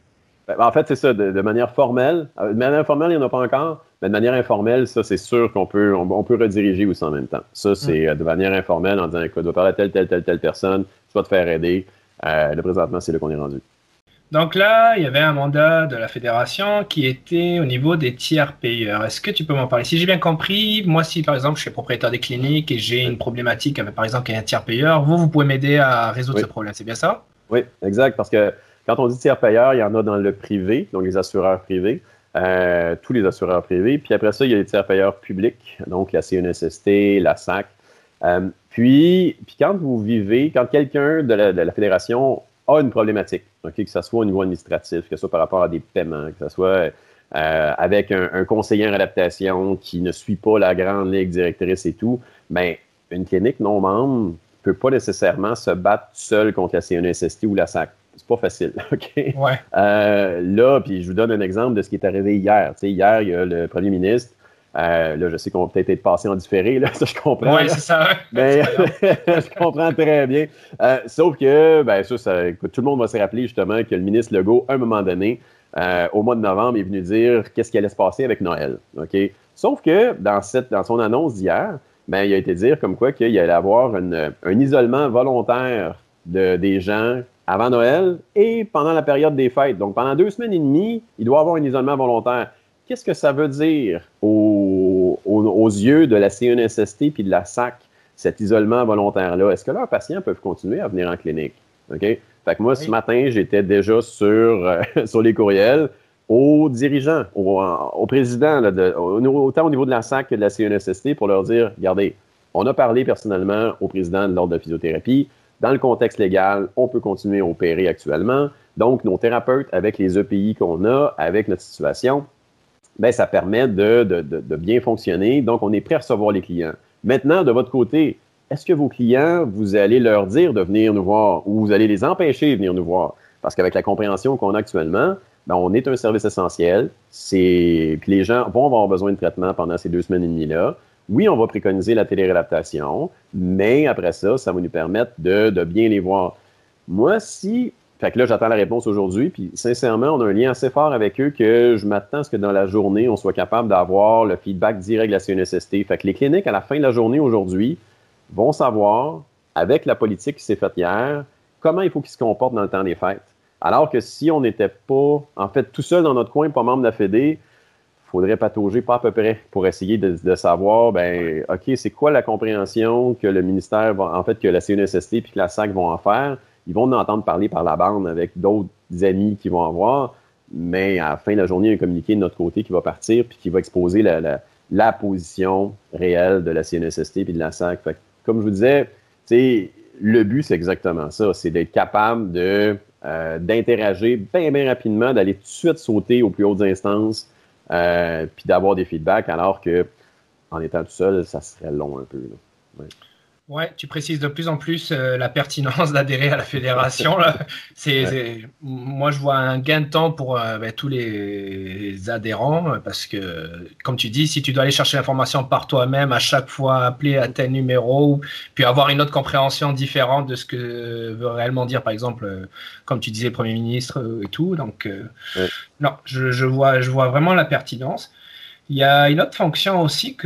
[SPEAKER 2] En fait, c'est ça, de manière formelle. De manière formelle, il n'y en a pas encore, mais de manière informelle, ça, c'est sûr qu'on peut rediriger aussi en même temps. Ça, c'est de manière informelle en disant, écoute, tu vas parler à telle personne, tu vas te faire aider. Là, présentement, c'est là qu'on est rendu.
[SPEAKER 1] Donc là, il y avait un mandat de la fédération qui était au niveau des tiers payeurs. Est-ce que tu peux m'en parler? Si j'ai bien compris, moi, si par exemple je suis propriétaire des cliniques et j'ai une problématique avec par exemple un tiers payeur, vous pouvez m'aider à résoudre ce problème, c'est bien ça?
[SPEAKER 2] Oui, exact, parce que quand on dit tiers payeur, il y en a dans le privé, donc les assureurs privés, tous les assureurs privés, puis après ça, il y a les tiers payeurs publics, donc la CNSST, la SAC. Puis quand vous vivez, quand quelqu'un de la fédération a une problématique, okay, que ce soit au niveau administratif, que ce soit par rapport à des paiements, que ce soit avec un conseiller en adaptation qui ne suit pas la grande ligne directrice et tout, bien, une clinique non membre ne peut pas nécessairement se battre seule contre la CNSST ou la SAC. C'est pas facile, OK?
[SPEAKER 1] Ouais.
[SPEAKER 2] Là, puis je vous donne un exemple de ce qui est arrivé hier. Tu sais, hier, il y a le premier ministre. Là, je sais qu'on va peut-être être passé en différé, là, ça je comprends.
[SPEAKER 1] Oui, c'est ça.
[SPEAKER 2] Mais je comprends très bien. Sauf que, ben ça, écoute, tout le monde va se rappeler justement que le ministre Legault, à un moment donné, au mois de novembre, est venu dire qu'est-ce qui allait se passer avec Noël. OK? Sauf que dans son annonce d'hier, ben, il a été dire comme quoi qu'il allait avoir un isolement volontaire des gens avant Noël et pendant la période des fêtes. Donc, pendant 2 semaines et demie, il doit avoir un isolement volontaire. Qu'est-ce que ça veut dire aux yeux de la CNSST puis de la SAC, cet isolement volontaire-là? Est-ce que leurs patients peuvent continuer à venir en clinique? OK? Fait que moi, ce matin, j'étais déjà sur les courriels aux dirigeants, au président, autant au niveau de la SAC que de la CNSST, pour leur dire, regardez, on a parlé personnellement au président de l'Ordre de physiothérapie. Dans le contexte légal, on peut continuer à opérer actuellement. Donc, nos thérapeutes, avec les EPI qu'on a, avec notre situation, bien, ça permet de bien fonctionner. Donc, on est prêt à recevoir les clients. Maintenant, de votre côté, est-ce que vos clients, vous allez leur dire de venir nous voir ou vous allez les empêcher de venir nous voir? Parce qu'avec la compréhension qu'on a actuellement, bien, on est un service essentiel. Puis les gens vont avoir besoin de traitement pendant ces 2 semaines et demie-là. Oui, on va préconiser la téléréadaptation, mais après ça, ça va nous permettre de bien les voir. Moi, fait que là, j'attends la réponse aujourd'hui, puis sincèrement, on a un lien assez fort avec eux que je m'attends à ce que dans la journée, on soit capable d'avoir le feedback direct de la CNSST. Fait que les cliniques, à la fin de la journée aujourd'hui, vont savoir, avec la politique qui s'est faite hier, comment il faut qu'ils se comportent dans le temps des fêtes. Alors que si on n'était pas, en fait, tout seul dans notre coin, pas membre de la Fédé, il faudrait patauger pas à peu près pour essayer de savoir, ben, OK, c'est quoi la compréhension que le ministère va, en fait, que la CNSST puis que la SAC vont en faire. Ils vont en entendre parler par la bande avec d'autres amis qui vont avoir, mais à la fin de la journée, il y a un communiqué de notre côté qui va partir puis qui va exposer la position réelle de la CNSST puis de la SAC. Fait que, comme je vous disais, le but, c'est exactement ça. C'est d'être capable d'interagir bien rapidement, d'aller tout de suite sauter aux plus hautes instances puis d'avoir des feedbacks, alors que en étant tout seul, ça serait long un peu. Là. Ouais.
[SPEAKER 1] Ouais, tu précises de plus en plus la pertinence d'adhérer à la fédération. Là. Moi, je vois un gain de temps pour tous les adhérents parce que, comme tu dis, si tu dois aller chercher l'information par toi-même, à chaque fois appeler à tel numéro, puis avoir une autre compréhension différente de ce que veut réellement dire, par exemple, comme tu disais, le Premier ministre et tout. Donc, non, je vois vraiment la pertinence. Il y a une autre fonction aussi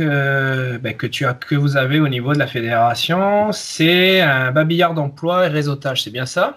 [SPEAKER 1] que vous avez au niveau de la fédération, c'est un babillard d'emploi et réseautage, c'est bien ça?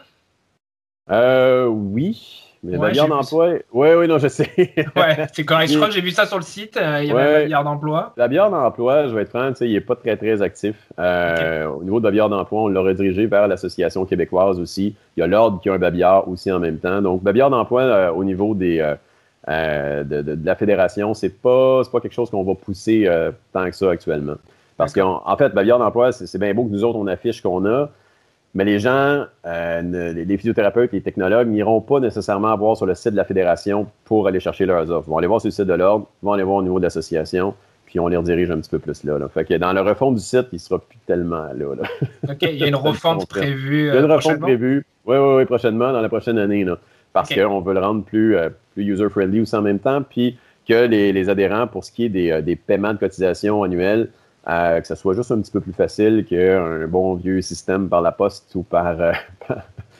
[SPEAKER 2] Oui, mais babillard d'emploi, oui, non, je sais.
[SPEAKER 1] Ouais, c'est correct. Je crois que j'ai vu ça sur le site, il y avait un babillard d'emploi.
[SPEAKER 2] Babillard d'emploi, je vais être franc, il n'est pas très, très actif. Okay. Au niveau de babillard d'emploi, on l'a redirigé vers l'Association québécoise aussi. Il y a l'Ordre qui a un babillard aussi en même temps. Donc, babillard d'emploi au niveau de la fédération, c'est pas quelque chose qu'on va pousser tant que ça actuellement. Parce qu'en fait, babillard d'emploi, c'est bien beau que nous autres, on affiche qu'on a, mais les gens, les physiothérapeutes, les technologues n'iront pas nécessairement voir sur le site de la fédération pour aller chercher leurs offres. Ils vont aller voir sur le site de l'Ordre, ils vont aller voir au niveau de l'association, puis on les redirige un petit peu plus là. Fait que dans le refonte du site, il ne sera plus tellement là.
[SPEAKER 1] OK, il y a une refonte prévue.
[SPEAKER 2] Il y a une refonte prévue, oui, prochainement, dans la prochaine année, là. Parce qu'on veut le rendre plus user-friendly aussi en même temps, puis que les adhérents, pour ce qui est des paiements de cotisation annuels, que ce soit juste un petit peu plus facile qu'un bon vieux système par la poste ou par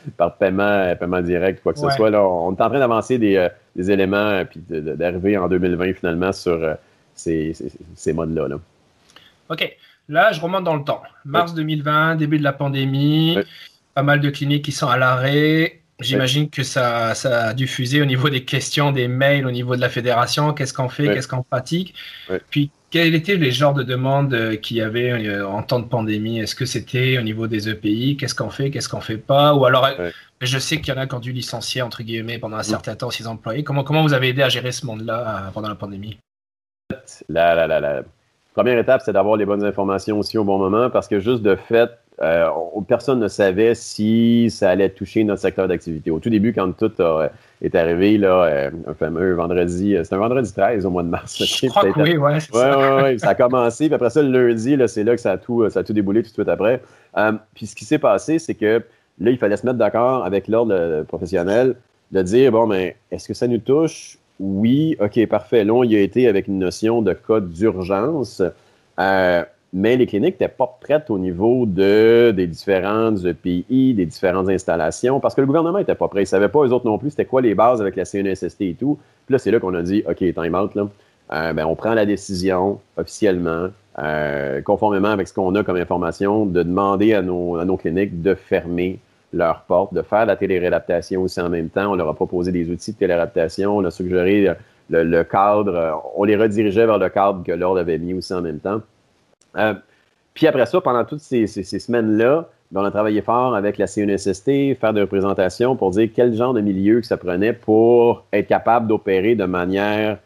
[SPEAKER 2] par paiement direct, quoi que ce soit. Là, on est en train d'avancer des éléments puis d'arriver en 2020 finalement sur ces modes-là. Là.
[SPEAKER 1] OK. Là, je remonte dans le temps. Mars 2020, début de la pandémie, pas mal de cliniques qui sont à l'arrêt. J'imagine que ça a diffusé au niveau des questions, des mails, au niveau de la fédération. Qu'est-ce qu'on fait, qu'est-ce qu'on pratique? Puis, quels étaient les genres de demandes qu'il y avait en temps de pandémie? Est-ce que c'était au niveau des EPI? Qu'est-ce qu'on fait, qu'est-ce qu'on fait pas? Ou alors, je sais qu'il y en a qui ont dû licencier, entre guillemets, pendant un certain temps 6 employés. Comment vous avez aidé à gérer ce monde-là pendant la pandémie?
[SPEAKER 2] La première étape, c'est d'avoir les bonnes informations aussi au bon moment parce que juste de fait, personne ne savait si ça allait toucher notre secteur d'activité. Au tout début, quand tout est arrivé, là, un fameux vendredi, c'était un vendredi 13 au mois de mars.
[SPEAKER 1] Je crois que oui, c'est ça.
[SPEAKER 2] Oui, ça a commencé. Puis après ça, le lundi, là, c'est là que ça a tout déboulé tout de suite après. Puis ce qui s'est passé, c'est que là, il fallait se mettre d'accord avec l'ordre professionnel de dire, bon, mais est-ce que ça nous touche? Oui, OK, parfait. Là, il y a été avec une notion de cas d'urgence. Mais les cliniques n'étaient pas prêtes au niveau des différentes EPI, des différentes installations, parce que le gouvernement n'était pas prêt. Ils ne savaient pas, eux autres non plus, c'était quoi les bases avec la CNESST et tout. Puis là, c'est là qu'on a dit, OK, time out, là. On prend la décision officiellement, conformément avec ce qu'on a comme information, de demander à nos cliniques de fermer leurs portes, de faire la téléréadaptation aussi en même temps. On leur a proposé des outils de téléréadaptation, on a suggéré le cadre, on les redirigeait vers le cadre que l'ordre avait mis aussi en même temps. Puis après ça, pendant toutes ces semaines-là, on a travaillé fort avec la CNESST, faire des représentations pour dire quel genre de milieu que ça prenait pour être capable d'opérer de manière,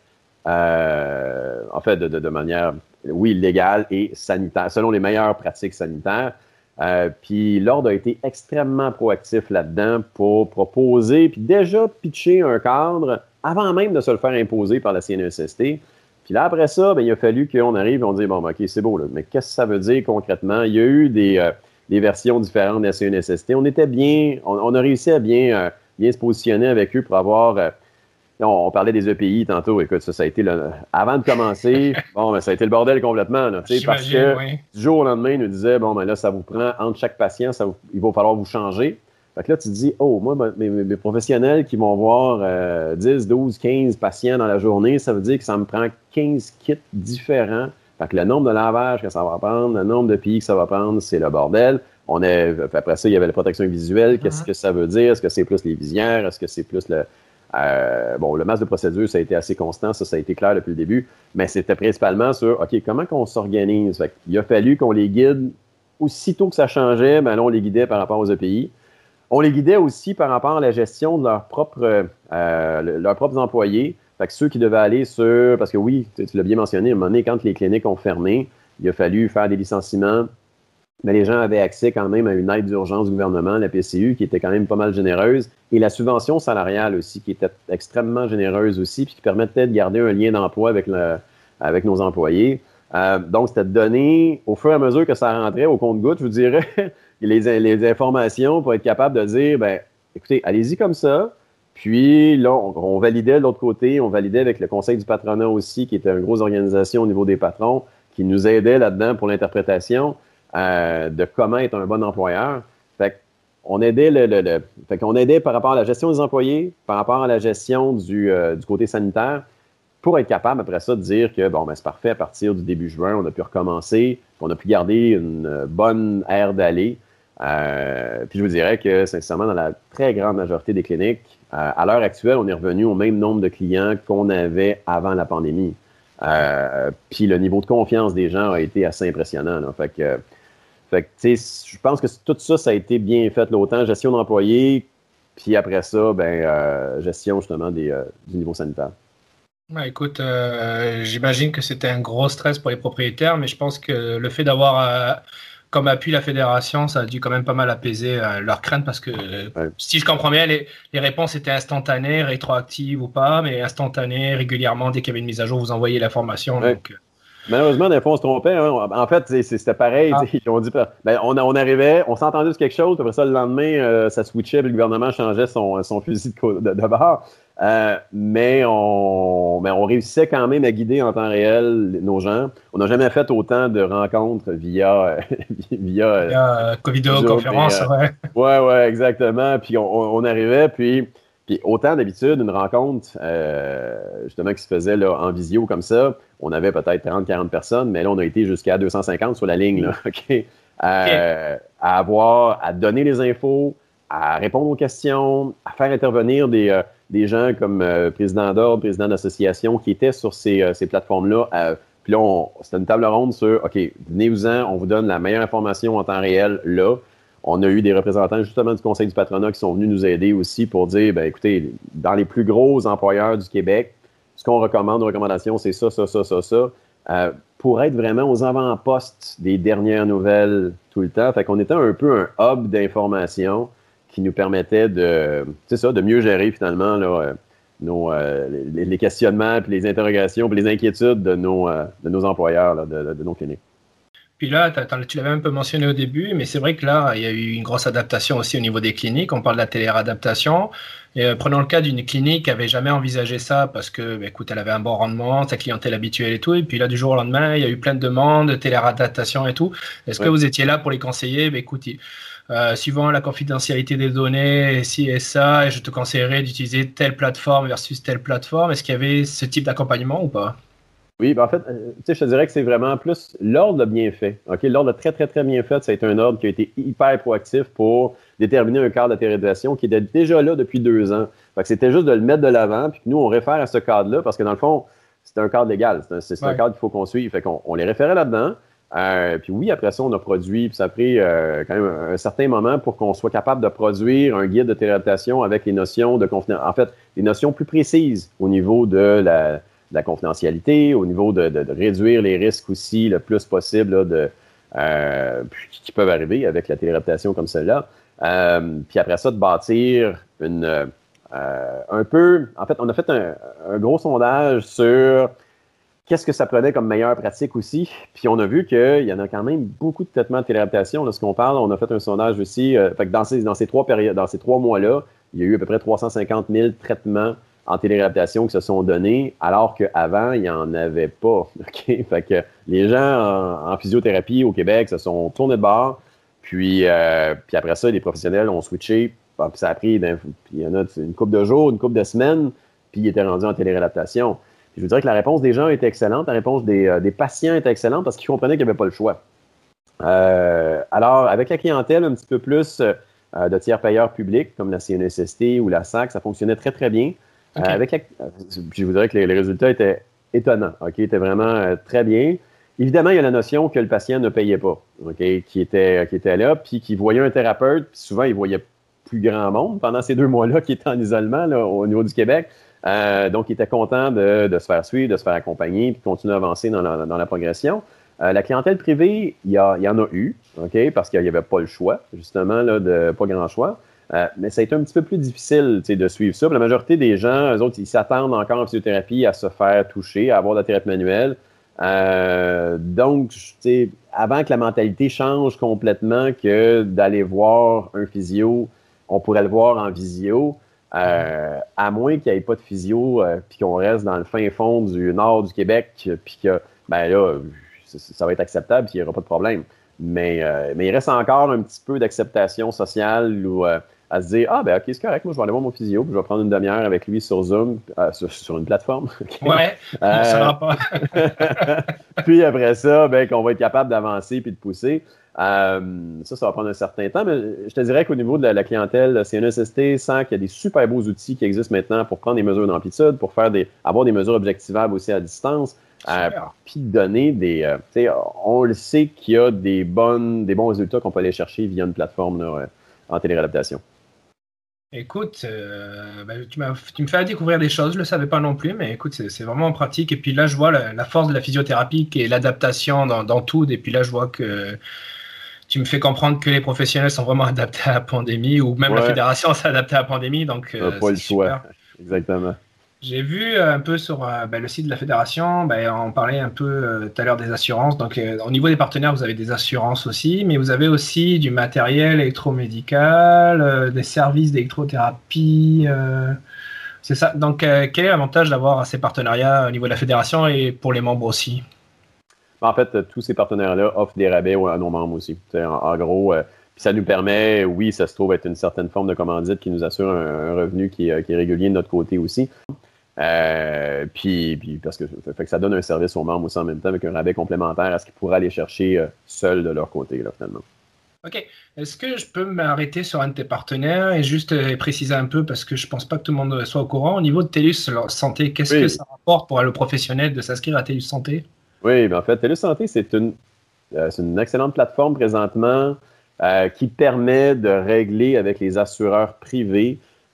[SPEAKER 2] de manière, oui, légale et sanitaire, selon les meilleures pratiques sanitaires. Puis l'ordre a été extrêmement proactif là-dedans pour proposer, puis déjà pitcher un cadre avant même de se le faire imposer par la CNESST. Puis là, après ça, il a fallu qu'on arrive et on dise, bon, OK, c'est beau, là, mais qu'est-ce que ça veut dire concrètement? Il y a eu des versions différentes de la CNESST. On a réussi à bien se positionner avec eux pour avoir... on parlait des EPI tantôt. Écoute, ça a été, avant de commencer, ça a été le bordel complètement. Là, parce que du jour au lendemain, ils nous disaient, bon, là, ça vous prend, entre chaque patient, il va falloir vous changer. Fait que là, tu te dis, moi, mes professionnels qui vont voir 10, 12, 15 patients dans la journée, ça veut dire que ça me prend 15 kits différents. Fait que le nombre de lavages que ça va prendre, le nombre de pays que ça va prendre, c'est le bordel. Après ça, il y avait la protection visuelle. Qu'est-ce que ça veut dire? Est-ce que c'est plus les visières? Est-ce que c'est plus le masque de procédure, ça a été assez constant. Ça a été clair depuis le début. Mais c'était principalement sur, OK, comment qu'on s'organise? Fait qu'il a fallu qu'on les guide. Aussitôt que ça changeait, là, on les guidait par rapport aux EPI. On les guidait aussi par rapport à la gestion de leurs propres employés. Fait que ceux qui devaient aller parce que oui, tu l'as bien mentionné, à un moment donné, quand les cliniques ont fermé, il a fallu faire des licenciements. Mais les gens avaient accès quand même à une aide d'urgence du gouvernement, la PCU, qui était quand même pas mal généreuse. Et la subvention salariale aussi, qui était extrêmement généreuse aussi, puis qui permettait de garder un lien d'emploi avec nos employés. Donc, c'était donné au fur et à mesure que ça rentrait au compte-gouttes, je vous dirais, les informations pour être capable de dire, écoutez, allez-y comme ça. Puis là, on validait de l'autre côté, on validait avec le conseil du patronat aussi, qui était une grosse organisation au niveau des patrons, qui nous aidait là-dedans pour l'interprétation de comment être un bon employeur. Fait qu'on aidait qu'on aidait par rapport à la gestion des employés, par rapport à la gestion du côté sanitaire, pour être capable, après ça, de dire que, c'est parfait, à partir du début juin, on a pu recommencer, on a pu garder une bonne aire d'aller. Puis je vous dirais que, sincèrement, dans la très grande majorité des cliniques, à l'heure actuelle, on est revenu au même nombre de clients qu'on avait avant la pandémie. Puis le niveau de confiance des gens a été assez impressionnant. Là. Fait que tu sais, je pense que tout ça, ça a été bien fait. Autant gestion d'employés, puis après ça, gestion justement du niveau sanitaire.
[SPEAKER 1] Écoute, j'imagine que c'était un gros stress pour les propriétaires, mais je pense que le fait d'avoir comme appui la fédération, ça a dû quand même pas mal apaiser leurs craintes parce que si je comprends bien, les réponses étaient instantanées, rétroactives ou pas, mais instantanées, régulièrement, dès qu'il y avait une mise à jour, vous envoyez l'information. Donc,
[SPEAKER 2] Malheureusement, des fois, on se trompait. Hein. En fait, c'était pareil. Ils ont dit, on arrivait, on s'entendait sur quelque chose, puis après ça, le lendemain, ça switchait, puis le gouvernement changeait son fusil de bord. Mais on réussissait quand même à guider en temps réel nos gens. On n'a jamais fait autant de rencontres via
[SPEAKER 1] vidéoconférence, ouais.
[SPEAKER 2] Ouais, exactement. Puis on arrivait, puis autant d'habitude, une rencontre, justement, qui se faisait là, en visio comme ça, on avait peut-être 30-40 personnes, mais là, on a été jusqu'à 250 sur la ligne, là, OK? À donner les infos, à répondre aux questions, à faire intervenir des gens comme président d'ordre, président d'association qui étaient sur ces plateformes-là. Puis là, c'était une table ronde sur, OK, venez-vous-en, on vous donne la meilleure information en temps réel, là. On a eu des représentants justement du Conseil du patronat qui sont venus nous aider aussi pour dire, ben écoutez, dans les plus gros employeurs du Québec, ce qu'on recommande, nos recommandations, c'est ça. Pour être vraiment aux avant-postes des dernières nouvelles tout le temps. Fait qu'on était un peu un hub d'information qui nous permettait de mieux gérer finalement là, les questionnements, puis les interrogations, puis les inquiétudes de nos employeurs, là, de nos cliniques.
[SPEAKER 1] Puis là, tu l'avais un peu mentionné au début, mais c'est vrai que là, il y a eu une grosse adaptation aussi au niveau des cliniques. On parle de la téléréadaptation. Et, prenons le cas d'une clinique qui n'avait jamais envisagé ça parce que, écoute, elle avait un bon rendement, sa clientèle habituelle et tout. Et puis là, du jour au lendemain, il y a eu plein de demandes de téléréadaptation et tout. Est-ce que vous étiez là pour les conseiller? Écoute, suivant la confidentialité des données, ci et ça, et je te conseillerais d'utiliser telle plateforme versus telle plateforme. Est-ce qu'il y avait ce type d'accompagnement ou pas?
[SPEAKER 2] Oui, en fait, je te dirais que c'est vraiment plus l'ordre bien fait. OK? L'ordre très, très, très bien fait. Ça a été un ordre qui a été hyper proactif pour déterminer un cadre de téléréalisation qui était déjà là depuis 2 ans. Fait que c'était juste de le mettre de l'avant, puis que nous, on réfère à ce cadre-là, parce que dans le fond, c'est un cadre légal. C'est un cadre qu'il faut qu'on suive. Fait qu'on les référait là-dedans. Puis oui, après ça, on a produit, puis ça a pris quand même un certain moment pour qu'on soit capable de produire un guide de téléréalisation avec les notions de confidentialité. En fait, les notions plus précises au niveau de la confidentialité, au niveau de réduire les risques aussi le plus possible là, qui peuvent arriver avec la téléréadaptation comme celle-là. Puis après ça, de bâtir un peu... En fait, on a fait un gros sondage sur qu'est-ce que ça prenait comme meilleure pratique aussi. Puis on a vu qu'il y en a quand même beaucoup de traitements de téléréadaptation. Lorsqu'on parle, on a fait un sondage aussi. Fait que dans ces 3 mois-là, il y a eu à peu près 350 000 traitements en téléréadaptation qui se sont donnés, alors qu'avant, il n'y en avait pas. Okay? Fait que les gens en physiothérapie au Québec se sont tournés de bord, puis après ça, les professionnels ont switché, puis ça a pris, il y en a une couple de jours, une couple de semaines, puis ils étaient rendus en téléréadaptation. Je vous dirais que la réponse des gens était excellente, la réponse des patients était excellente parce qu'ils comprenaient qu'il n'y avait pas le choix. Alors, avec la clientèle un petit peu plus de tiers payeurs publics, comme la CNESST ou la SAC, ça fonctionnait très, très bien. Okay. Je vous dirais que les résultats étaient étonnants, okay? Étaient vraiment très bien. Évidemment, il y a la notion que le patient ne payait pas, okay? qui était là, puis qui voyait un thérapeute, puis souvent, il voyait plus grand monde pendant ces 2 mois-là qui étaient en isolement là, au niveau du Québec. Donc, il était content de se faire suivre, de se faire accompagner, puis de continuer à avancer dans la progression. La clientèle privée, il y en a eu, okay? Parce qu'il n'y avait pas le choix, justement, là, pas grand choix. Mais ça a été un petit peu plus difficile de suivre ça. Puis la majorité des gens, eux autres, ils s'attendent encore en physiothérapie à se faire toucher, à avoir de la thérapie manuelle. Donc, avant que la mentalité change complètement, que d'aller voir un physio, on pourrait le voir en visio, à moins qu'il n'y ait pas de physio, puis qu'on reste dans le fin fond du nord du Québec, puis que, ben là, ça va être acceptable, puis il n'y aura pas de problème. Mais il reste encore un petit peu d'acceptation sociale ou à se dire, ah, ben ok, c'est correct, moi je vais aller voir mon physio, puis je vais prendre une demi-heure avec lui sur Zoom, sur une plateforme. Okay?
[SPEAKER 1] Ouais, ça va pas.
[SPEAKER 2] Puis après ça, ben qu'on va être capable d'avancer puis de pousser. Ça va prendre un certain temps, mais je te dirais qu'au niveau de la clientèle CNESST, sent qu'il y a des super beaux outils qui existent maintenant pour prendre des mesures d'amplitude, pour avoir des mesures objectivables aussi à distance, puis donner des... on le sait qu'il y a des bons résultats qu'on peut aller chercher via une plateforme là, en téléréadaptation.
[SPEAKER 1] Écoute, tu me fais découvrir des choses, je ne le savais pas non plus, mais écoute, c'est vraiment pratique. Et puis là, je vois la force de la physiothérapie qui est l'adaptation dans tout. Et puis là, je vois que tu me fais comprendre que les professionnels sont vraiment adaptés à la pandémie, ou même la fédération s'est adaptée à la pandémie. Donc,
[SPEAKER 2] pas le choix, exactement.
[SPEAKER 1] J'ai vu un peu sur le site de la fédération, on parlait un peu tout à l'heure des assurances. Donc, au niveau des partenaires, vous avez des assurances aussi, mais vous avez aussi du matériel électromédical, des services d'électrothérapie. C'est ça. Donc, quel est l'avantage d'avoir ces partenariats au niveau de la fédération et pour les membres aussi?
[SPEAKER 2] En fait, tous ces partenaires-là offrent des rabais à nos membres aussi. En gros, puis ça nous permet, oui, ça se trouve être une certaine forme de commandite qui nous assure un revenu qui est régulier de notre côté aussi. Puis parce que, fait que ça donne un service aux membres aussi en même temps avec un rabais complémentaire à ce qu'ils pourraient aller chercher seuls de leur côté, là, finalement.
[SPEAKER 1] Ok. Est-ce que je peux m'arrêter sur un de tes partenaires et juste préciser un peu, parce que je pense pas que tout le monde soit au courant, au niveau de TELUS Santé, qu'est-ce que ça rapporte pour le professionnel de s'inscrire à TELUS Santé?
[SPEAKER 2] Oui, en fait, TELUS Santé, c'est une excellente plateforme présentement qui permet de régler avec les assureurs privés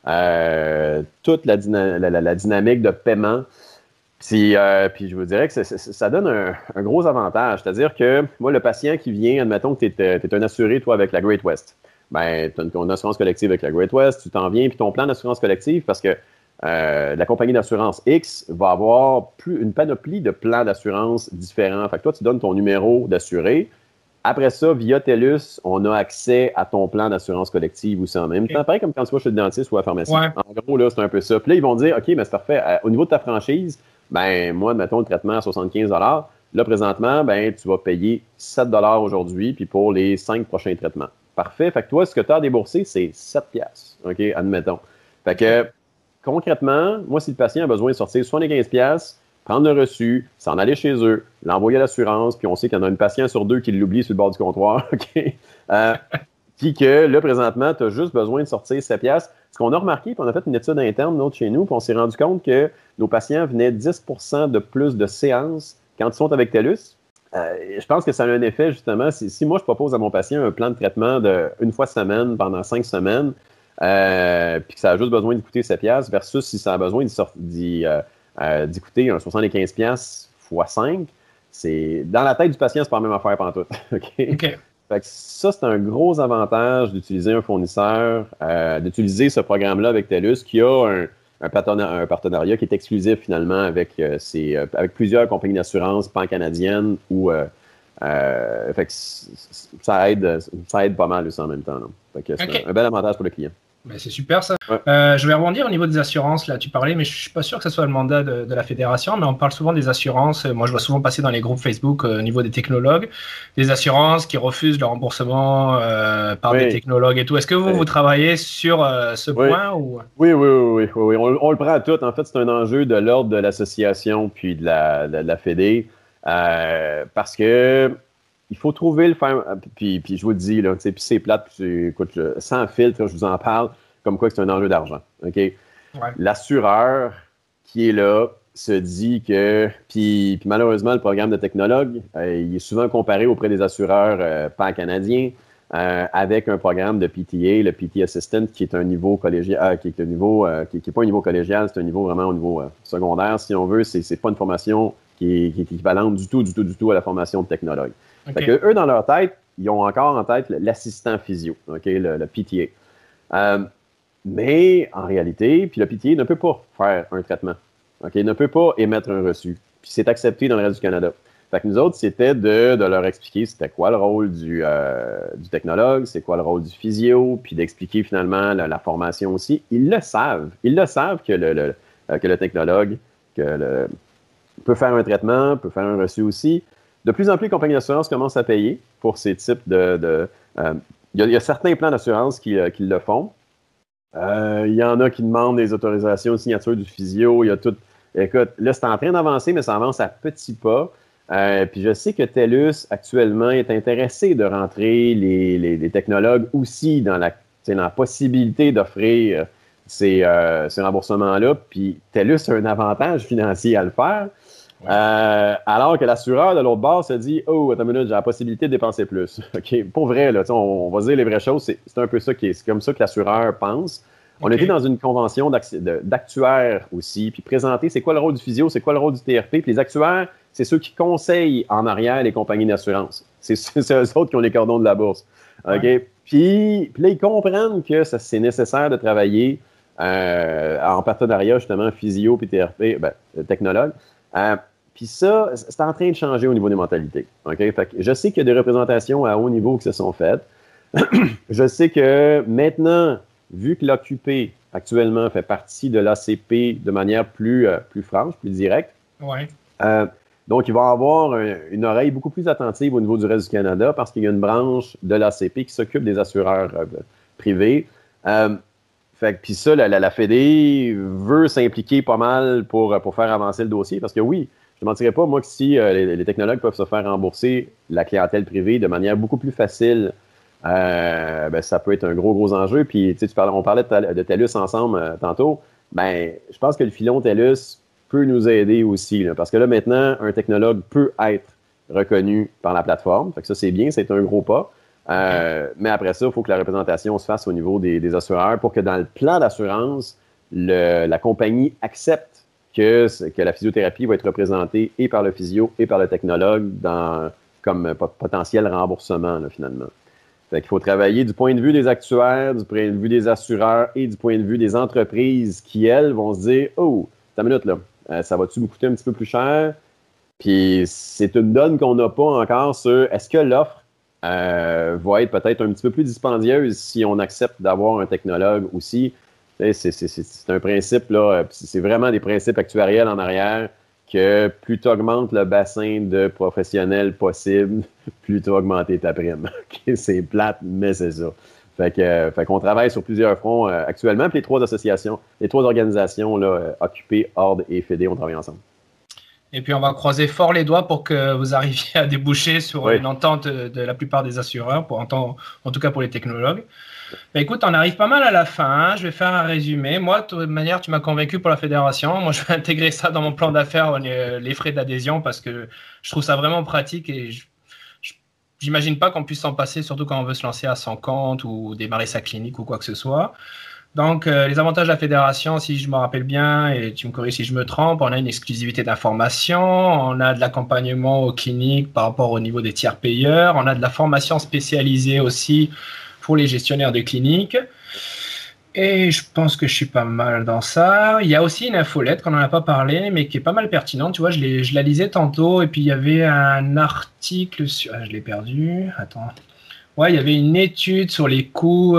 [SPEAKER 2] toute la dynamique de paiement. Puis je vous dirais que ça donne un gros avantage. C'est-à-dire que moi, le patient qui vient, admettons que tu es un assuré, toi, avec la Great West. Tu as ton assurance collective avec la Great West, tu t'en viens, puis ton plan d'assurance collective, parce que la compagnie d'assurance X va avoir une panoplie de plans d'assurance différents. Fait que toi, tu donnes ton numéro d'assuré. Après ça, via TELUS, on a accès à ton plan d'assurance collective aussi en même temps. Pareil comme quand tu vas chez le dentiste ou à la pharmacie.
[SPEAKER 1] Ouais.
[SPEAKER 2] En gros, là, c'est un peu ça. Puis là, ils vont dire, OK, mais c'est parfait. Au niveau de ta franchise, moi, mettons le traitement à 75 $. Là, présentement, tu vas payer 7 $ aujourd'hui, puis pour les 5 prochains traitements. Parfait. Fait que toi, ce que tu as à débourser, c'est 7 $. OK, admettons. Fait que, concrètement, moi, si le patient a besoin de sortir 75 $, prendre le reçu, s'en aller chez eux, l'envoyer à l'assurance, puis on sait qu'il y en a une patient sur deux qui l'oublie sur le bord du comptoir, OK? Puis que là, présentement, tu as juste besoin de sortir 7 $. Ce qu'on a remarqué, puis on a fait une étude interne, notre chez nous, puis on s'est rendu compte que nos patients venaient 10 % de plus de séances quand ils sont avec TELUS. Je pense que ça a un effet, justement. Si moi, je propose à mon patient un plan de traitement une fois semaine pendant 5 semaines, puis que ça a juste besoin de coûter 7 $ versus si ça a besoin d'y coûter un 75 $ x 5, dans la tête du patient, c'est pas la même affaire pantoute. OK? Fait que ça, c'est un gros avantage d'utiliser un fournisseur, d'utiliser ce programme-là avec TELUS qui a un partenariat qui est exclusif finalement avec plusieurs compagnies d'assurance pan-canadiennes fait que ça aide pas mal aussi en même temps. Là. Fait que c'est un bel avantage pour le client.
[SPEAKER 1] C'est super ça. Ouais. Je vais rebondir au niveau des assurances. Là, tu parlais, mais je ne suis pas sûr que ce soit le mandat de la fédération, mais on parle souvent des assurances. Moi, je vois souvent passer dans les groupes Facebook au niveau des technologues, des assurances qui refusent le remboursement par des technologues et tout. Est-ce que vous travaillez sur ce point ou...
[SPEAKER 2] Oui. On le prend à tout. En fait, c'est un enjeu de l'ordre de l'association puis de la Fédé parce que il faut trouver le faire. Puis je vous le dis, là, puis c'est plate, puis écoute, sans filtre, je vous en parle, comme quoi que c'est un enjeu d'argent. OK? Ouais. L'assureur qui est là se dit que. Puis malheureusement, le programme de technologue, il est souvent comparé auprès des assureurs pan-canadiens avec un programme de PTA, le PT Assistant, qui est un niveau collégial, qui est pas un niveau collégial, c'est un niveau vraiment au niveau secondaire, si on veut. C'est pas une formation qui est équivalente du tout à la formation de technologue. Okay. Fait que eux, dans leur tête, ils ont encore en tête l'assistant physio, okay, le PTA. Mais en réalité, puis le PTA ne peut pas faire un traitement. Okay, il ne peut pas émettre un reçu. Puis c'est accepté dans le reste du Canada. Fait que nous autres, c'était de leur expliquer c'était quoi le rôle du technologue, c'est quoi le rôle du physio, puis d'expliquer finalement la formation aussi. Ils le savent. Ils le savent que le technologue peut faire un traitement, peut faire un reçu aussi. De plus en plus, les compagnies d'assurance commencent à payer pour ces types il y a certains plans d'assurance qui le font. Il y en a qui demandent des autorisations de signature du physio. Il y a tout. Écoute, là, c'est en train d'avancer, mais ça avance à petits pas. Puis je sais que TELUS, actuellement, est intéressé de rentrer les technologues aussi dans la possibilité d'offrir ces remboursements-là. Puis TELUS a un avantage financier à le faire. Ouais. Alors que l'assureur de l'autre bord se dit « Oh, attends une minute, j'ai la possibilité de dépenser plus. » OK, pour vrai, là, on va dire les vraies choses, c'est un peu ça c'est comme ça que l'assureur pense. On était dans une convention d'actuaires aussi, puis présenter c'est quoi le rôle du physio, c'est quoi le rôle du TRP, puis les actuaires, c'est ceux qui conseillent en arrière les compagnies d'assurance. C'est eux autres qui ont les cordons de la bourse. OK? Ouais. Puis là, ils comprennent que c'est nécessaire de travailler en partenariat justement physio puis TRP, technologue. Puis ça, c'est en train de changer au niveau des mentalités. Okay? Fait que je sais qu'il y a des représentations à haut niveau qui se sont faites. Je sais que maintenant, vu que l'OQP actuellement fait partie de l'ACP de manière plus franche, plus directe,
[SPEAKER 1] ouais.
[SPEAKER 2] Donc il va avoir une oreille beaucoup plus attentive au niveau du reste du Canada parce qu'il y a une branche de l'ACP qui s'occupe des assureurs privés. Puis ça, la Fédé veut s'impliquer pas mal pour faire avancer le dossier parce que oui, je ne mentirais pas, moi, que si les technologues peuvent se faire rembourser la clientèle privée de manière beaucoup plus facile, ça peut être un gros enjeu. Puis, on parlait de TELUS ensemble tantôt. Je pense que le filon TELUS peut nous aider aussi. Là, parce que là, maintenant, un technologue peut être reconnu par la plateforme. Fait que ça, c'est bien, c'est un gros pas. Mais après ça, il faut que la représentation se fasse au niveau des assureurs pour que dans le plan d'assurance, la compagnie accepte que la physiothérapie va être représentée et par le physio et par le technologue comme potentiel remboursement, là, finalement. Fait qu'il faut travailler du point de vue des actuaires, du point de vue des assureurs et du point de vue des entreprises qui, elles, vont se dire « Oh, t'as une minute, là, ça va-tu me coûter un petit peu plus cher? » Puis c'est une donne qu'on n'a pas encore sur est-ce que l'offre va être peut-être un petit peu plus dispendieuse si on accepte d'avoir un technologue aussi. C'est un principe, là, c'est vraiment des principes actuariels en arrière que plus tu augmentes le bassin de professionnels possible, plus tu vas augmenter ta prime. C'est plate, mais c'est ça. Fait qu'on travaille sur plusieurs fronts actuellement. Puis les trois organisations, là, Occupé, Ordre et Fédé, on travaille ensemble.
[SPEAKER 1] Et puis, on va croiser fort les doigts pour que vous arriviez à déboucher sur une entente de la plupart des assureurs, en tout cas pour les technologues. Écoute, on arrive pas mal à la fin. Hein. Je vais faire un résumé. Moi, de toute manière, tu m'as convaincu pour la fédération. Moi, je vais intégrer ça dans mon plan d'affaires, les frais d'adhésion, parce que je trouve ça vraiment pratique et j'imagine pas qu'on puisse s'en passer, surtout quand on veut se lancer à son compte ou démarrer sa clinique ou quoi que ce soit. Donc, les avantages de la fédération, si je me rappelle bien, et tu me corriges si je me trompe, on a une exclusivité d'information, on a de l'accompagnement aux cliniques par rapport au niveau des tiers payeurs, on a de la formation spécialisée aussi pour les gestionnaires de cliniques. Et je pense que je suis pas mal dans ça. Il y a aussi une infolette qu'on n'en a pas parlé, mais qui est pas mal pertinente. Tu vois, je la lisais tantôt, et puis il y avait un article sur... Ah, je l'ai perdu. Attends. Ouais, il y avait une étude sur les coûts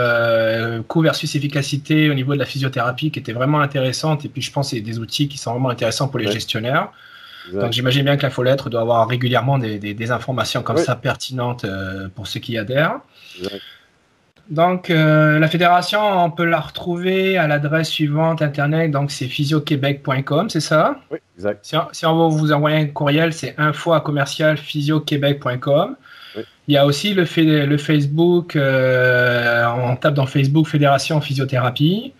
[SPEAKER 1] versus efficacité au niveau de la physiothérapie qui était vraiment intéressante. Et puis, je pense que c'est des outils qui sont vraiment intéressants pour les gestionnaires. Exact. Donc, j'imagine bien que l'infolettre doit avoir régulièrement des informations comme ça pertinentes pour ceux qui y adhèrent. Exact. Donc, la fédération, on peut la retrouver à l'adresse suivante internet. Donc, c'est physioquebec.com, c'est ça?
[SPEAKER 2] Oui, exact.
[SPEAKER 1] Si on va vous envoyer un courriel, c'est info@physioquebec.com. Oui. Il y a aussi le Facebook, on tape dans Facebook Fédération Physiothérapie.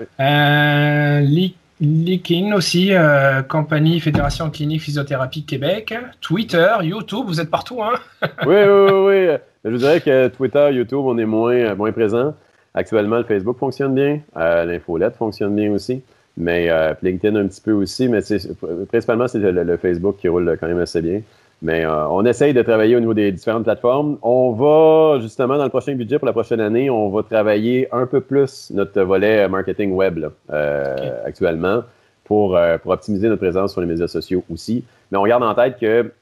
[SPEAKER 1] Oui. LinkedIn aussi, compagnie Fédération Clinique Physiothérapie Québec. Twitter, YouTube, vous êtes partout, hein?
[SPEAKER 2] Oui. Je dirais que Twitter, YouTube, on est moins présent. Actuellement, le Facebook fonctionne bien. L'infolette fonctionne bien aussi. Mais LinkedIn un petit peu aussi. Mais principalement, c'est le Facebook qui roule quand même assez bien. Mais on essaye de travailler au niveau des différentes plateformes. On va, justement, dans le prochain budget pour la prochaine année, on va travailler un peu plus notre volet marketing web là, actuellement pour optimiser notre présence sur les médias sociaux aussi. Mais on garde en tête que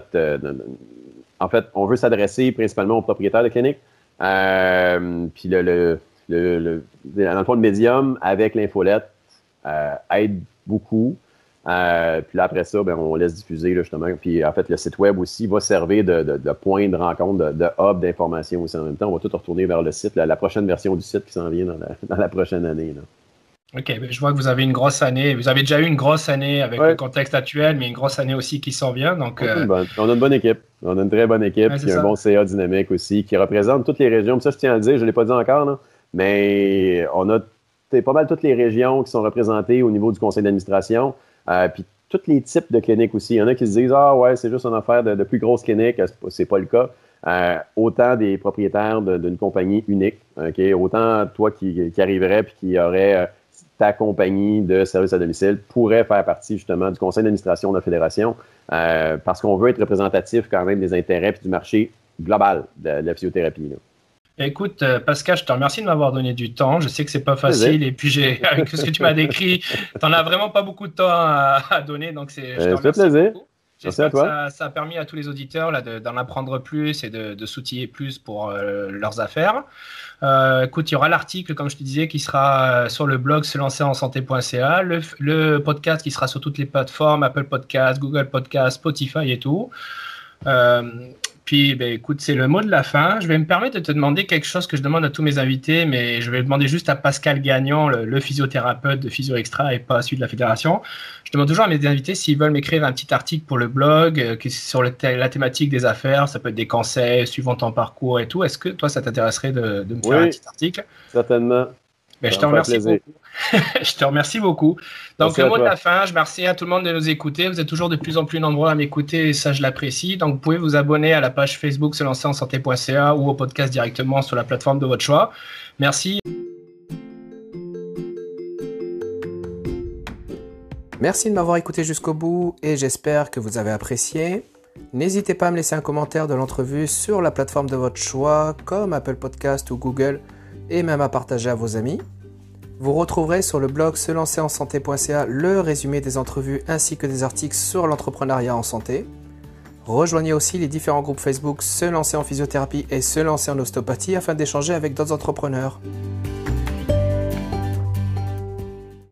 [SPEAKER 2] en fait, on veut s'adresser principalement aux propriétaires de cliniques. Puis dans le fond, le médium avec l'infolette aide beaucoup. Puis là, après ça, on laisse diffuser, là, justement. Puis en fait, le site web aussi va servir de point de rencontre, de hub d'information aussi en même temps. On va tout retourner vers le site, la prochaine version du site qui s'en vient dans la prochaine année. Là.
[SPEAKER 1] OK, je vois que vous avez une grosse année. Vous avez déjà eu une grosse année avec le contexte actuel, mais une grosse année aussi qui s'en vient. Donc,
[SPEAKER 2] on a une bonne équipe. On a une très bonne équipe. Puis un bon CA dynamique aussi qui représente toutes les régions. Puis ça, je tiens à le dire, je ne l'ai pas dit encore, là, mais on a pas mal toutes les régions qui sont représentées au niveau du conseil d'administration. Puis tous les types de cliniques aussi. Il y en a qui se disent « Ah ouais, c'est juste une affaire de plus grosses cliniques. » C'est pas le cas. Autant des propriétaires d'une compagnie unique, okay? Autant toi qui arriverais puis qui aurait ta compagnie de services à domicile pourrait faire partie justement du conseil d'administration de la fédération parce qu'on veut être représentatif quand même des intérêts puis du marché global de la physiothérapie. Là.
[SPEAKER 1] Écoute, Pascal, je te remercie de m'avoir donné du temps. Je sais que c'est pas facile et puis avec tout ce que tu m'as décrit, tu n'en as vraiment pas beaucoup de temps à donner. Donc, je te remercie
[SPEAKER 2] plaisir.
[SPEAKER 1] beaucoup. J'espère que ça a permis à tous les auditeurs d'en apprendre plus et de s'outiller plus pour leurs affaires. Écoute, il y aura l'article, comme je te disais, qui sera sur le blog selancerensanté.ca, le podcast qui sera sur toutes les plateformes, Apple Podcast, Google Podcast, Spotify et tout. Puis, écoute, c'est le mot de la fin. Je vais me permettre de te demander quelque chose que je demande à tous mes invités, mais je vais demander juste à Pascal Gagnon, le physiothérapeute de Physio Extra et pas celui de la fédération. Je demande toujours à mes invités s'ils veulent m'écrire un petit article pour le blog sur la thématique des affaires. Ça peut être des conseils suivant ton parcours et tout. Est-ce que toi, ça t'intéresserait de me faire un petit article?
[SPEAKER 2] Certainement.
[SPEAKER 1] Je te remercie beaucoup. Je te remercie beaucoup. Donc, le mot de la fin, je remercie à tout le monde de nous écouter. Vous êtes toujours de plus en plus nombreux à m'écouter et ça, je l'apprécie. Donc, vous pouvez vous abonner à la page Facebook selancerensanté.ca ou au podcast directement sur la plateforme de votre choix. Merci.
[SPEAKER 3] Merci de m'avoir écouté jusqu'au bout et j'espère que vous avez apprécié. N'hésitez pas à me laisser un commentaire de l'entrevue sur la plateforme de votre choix comme Apple Podcast ou Google et même à partager à vos amis. Vous retrouverez sur le blog selancerensanté.ca le résumé des entrevues ainsi que des articles sur l'entrepreneuriat en santé. Rejoignez aussi les différents groupes Facebook Se lancer en physiothérapie et Se lancer en ostéopathie afin d'échanger avec d'autres entrepreneurs.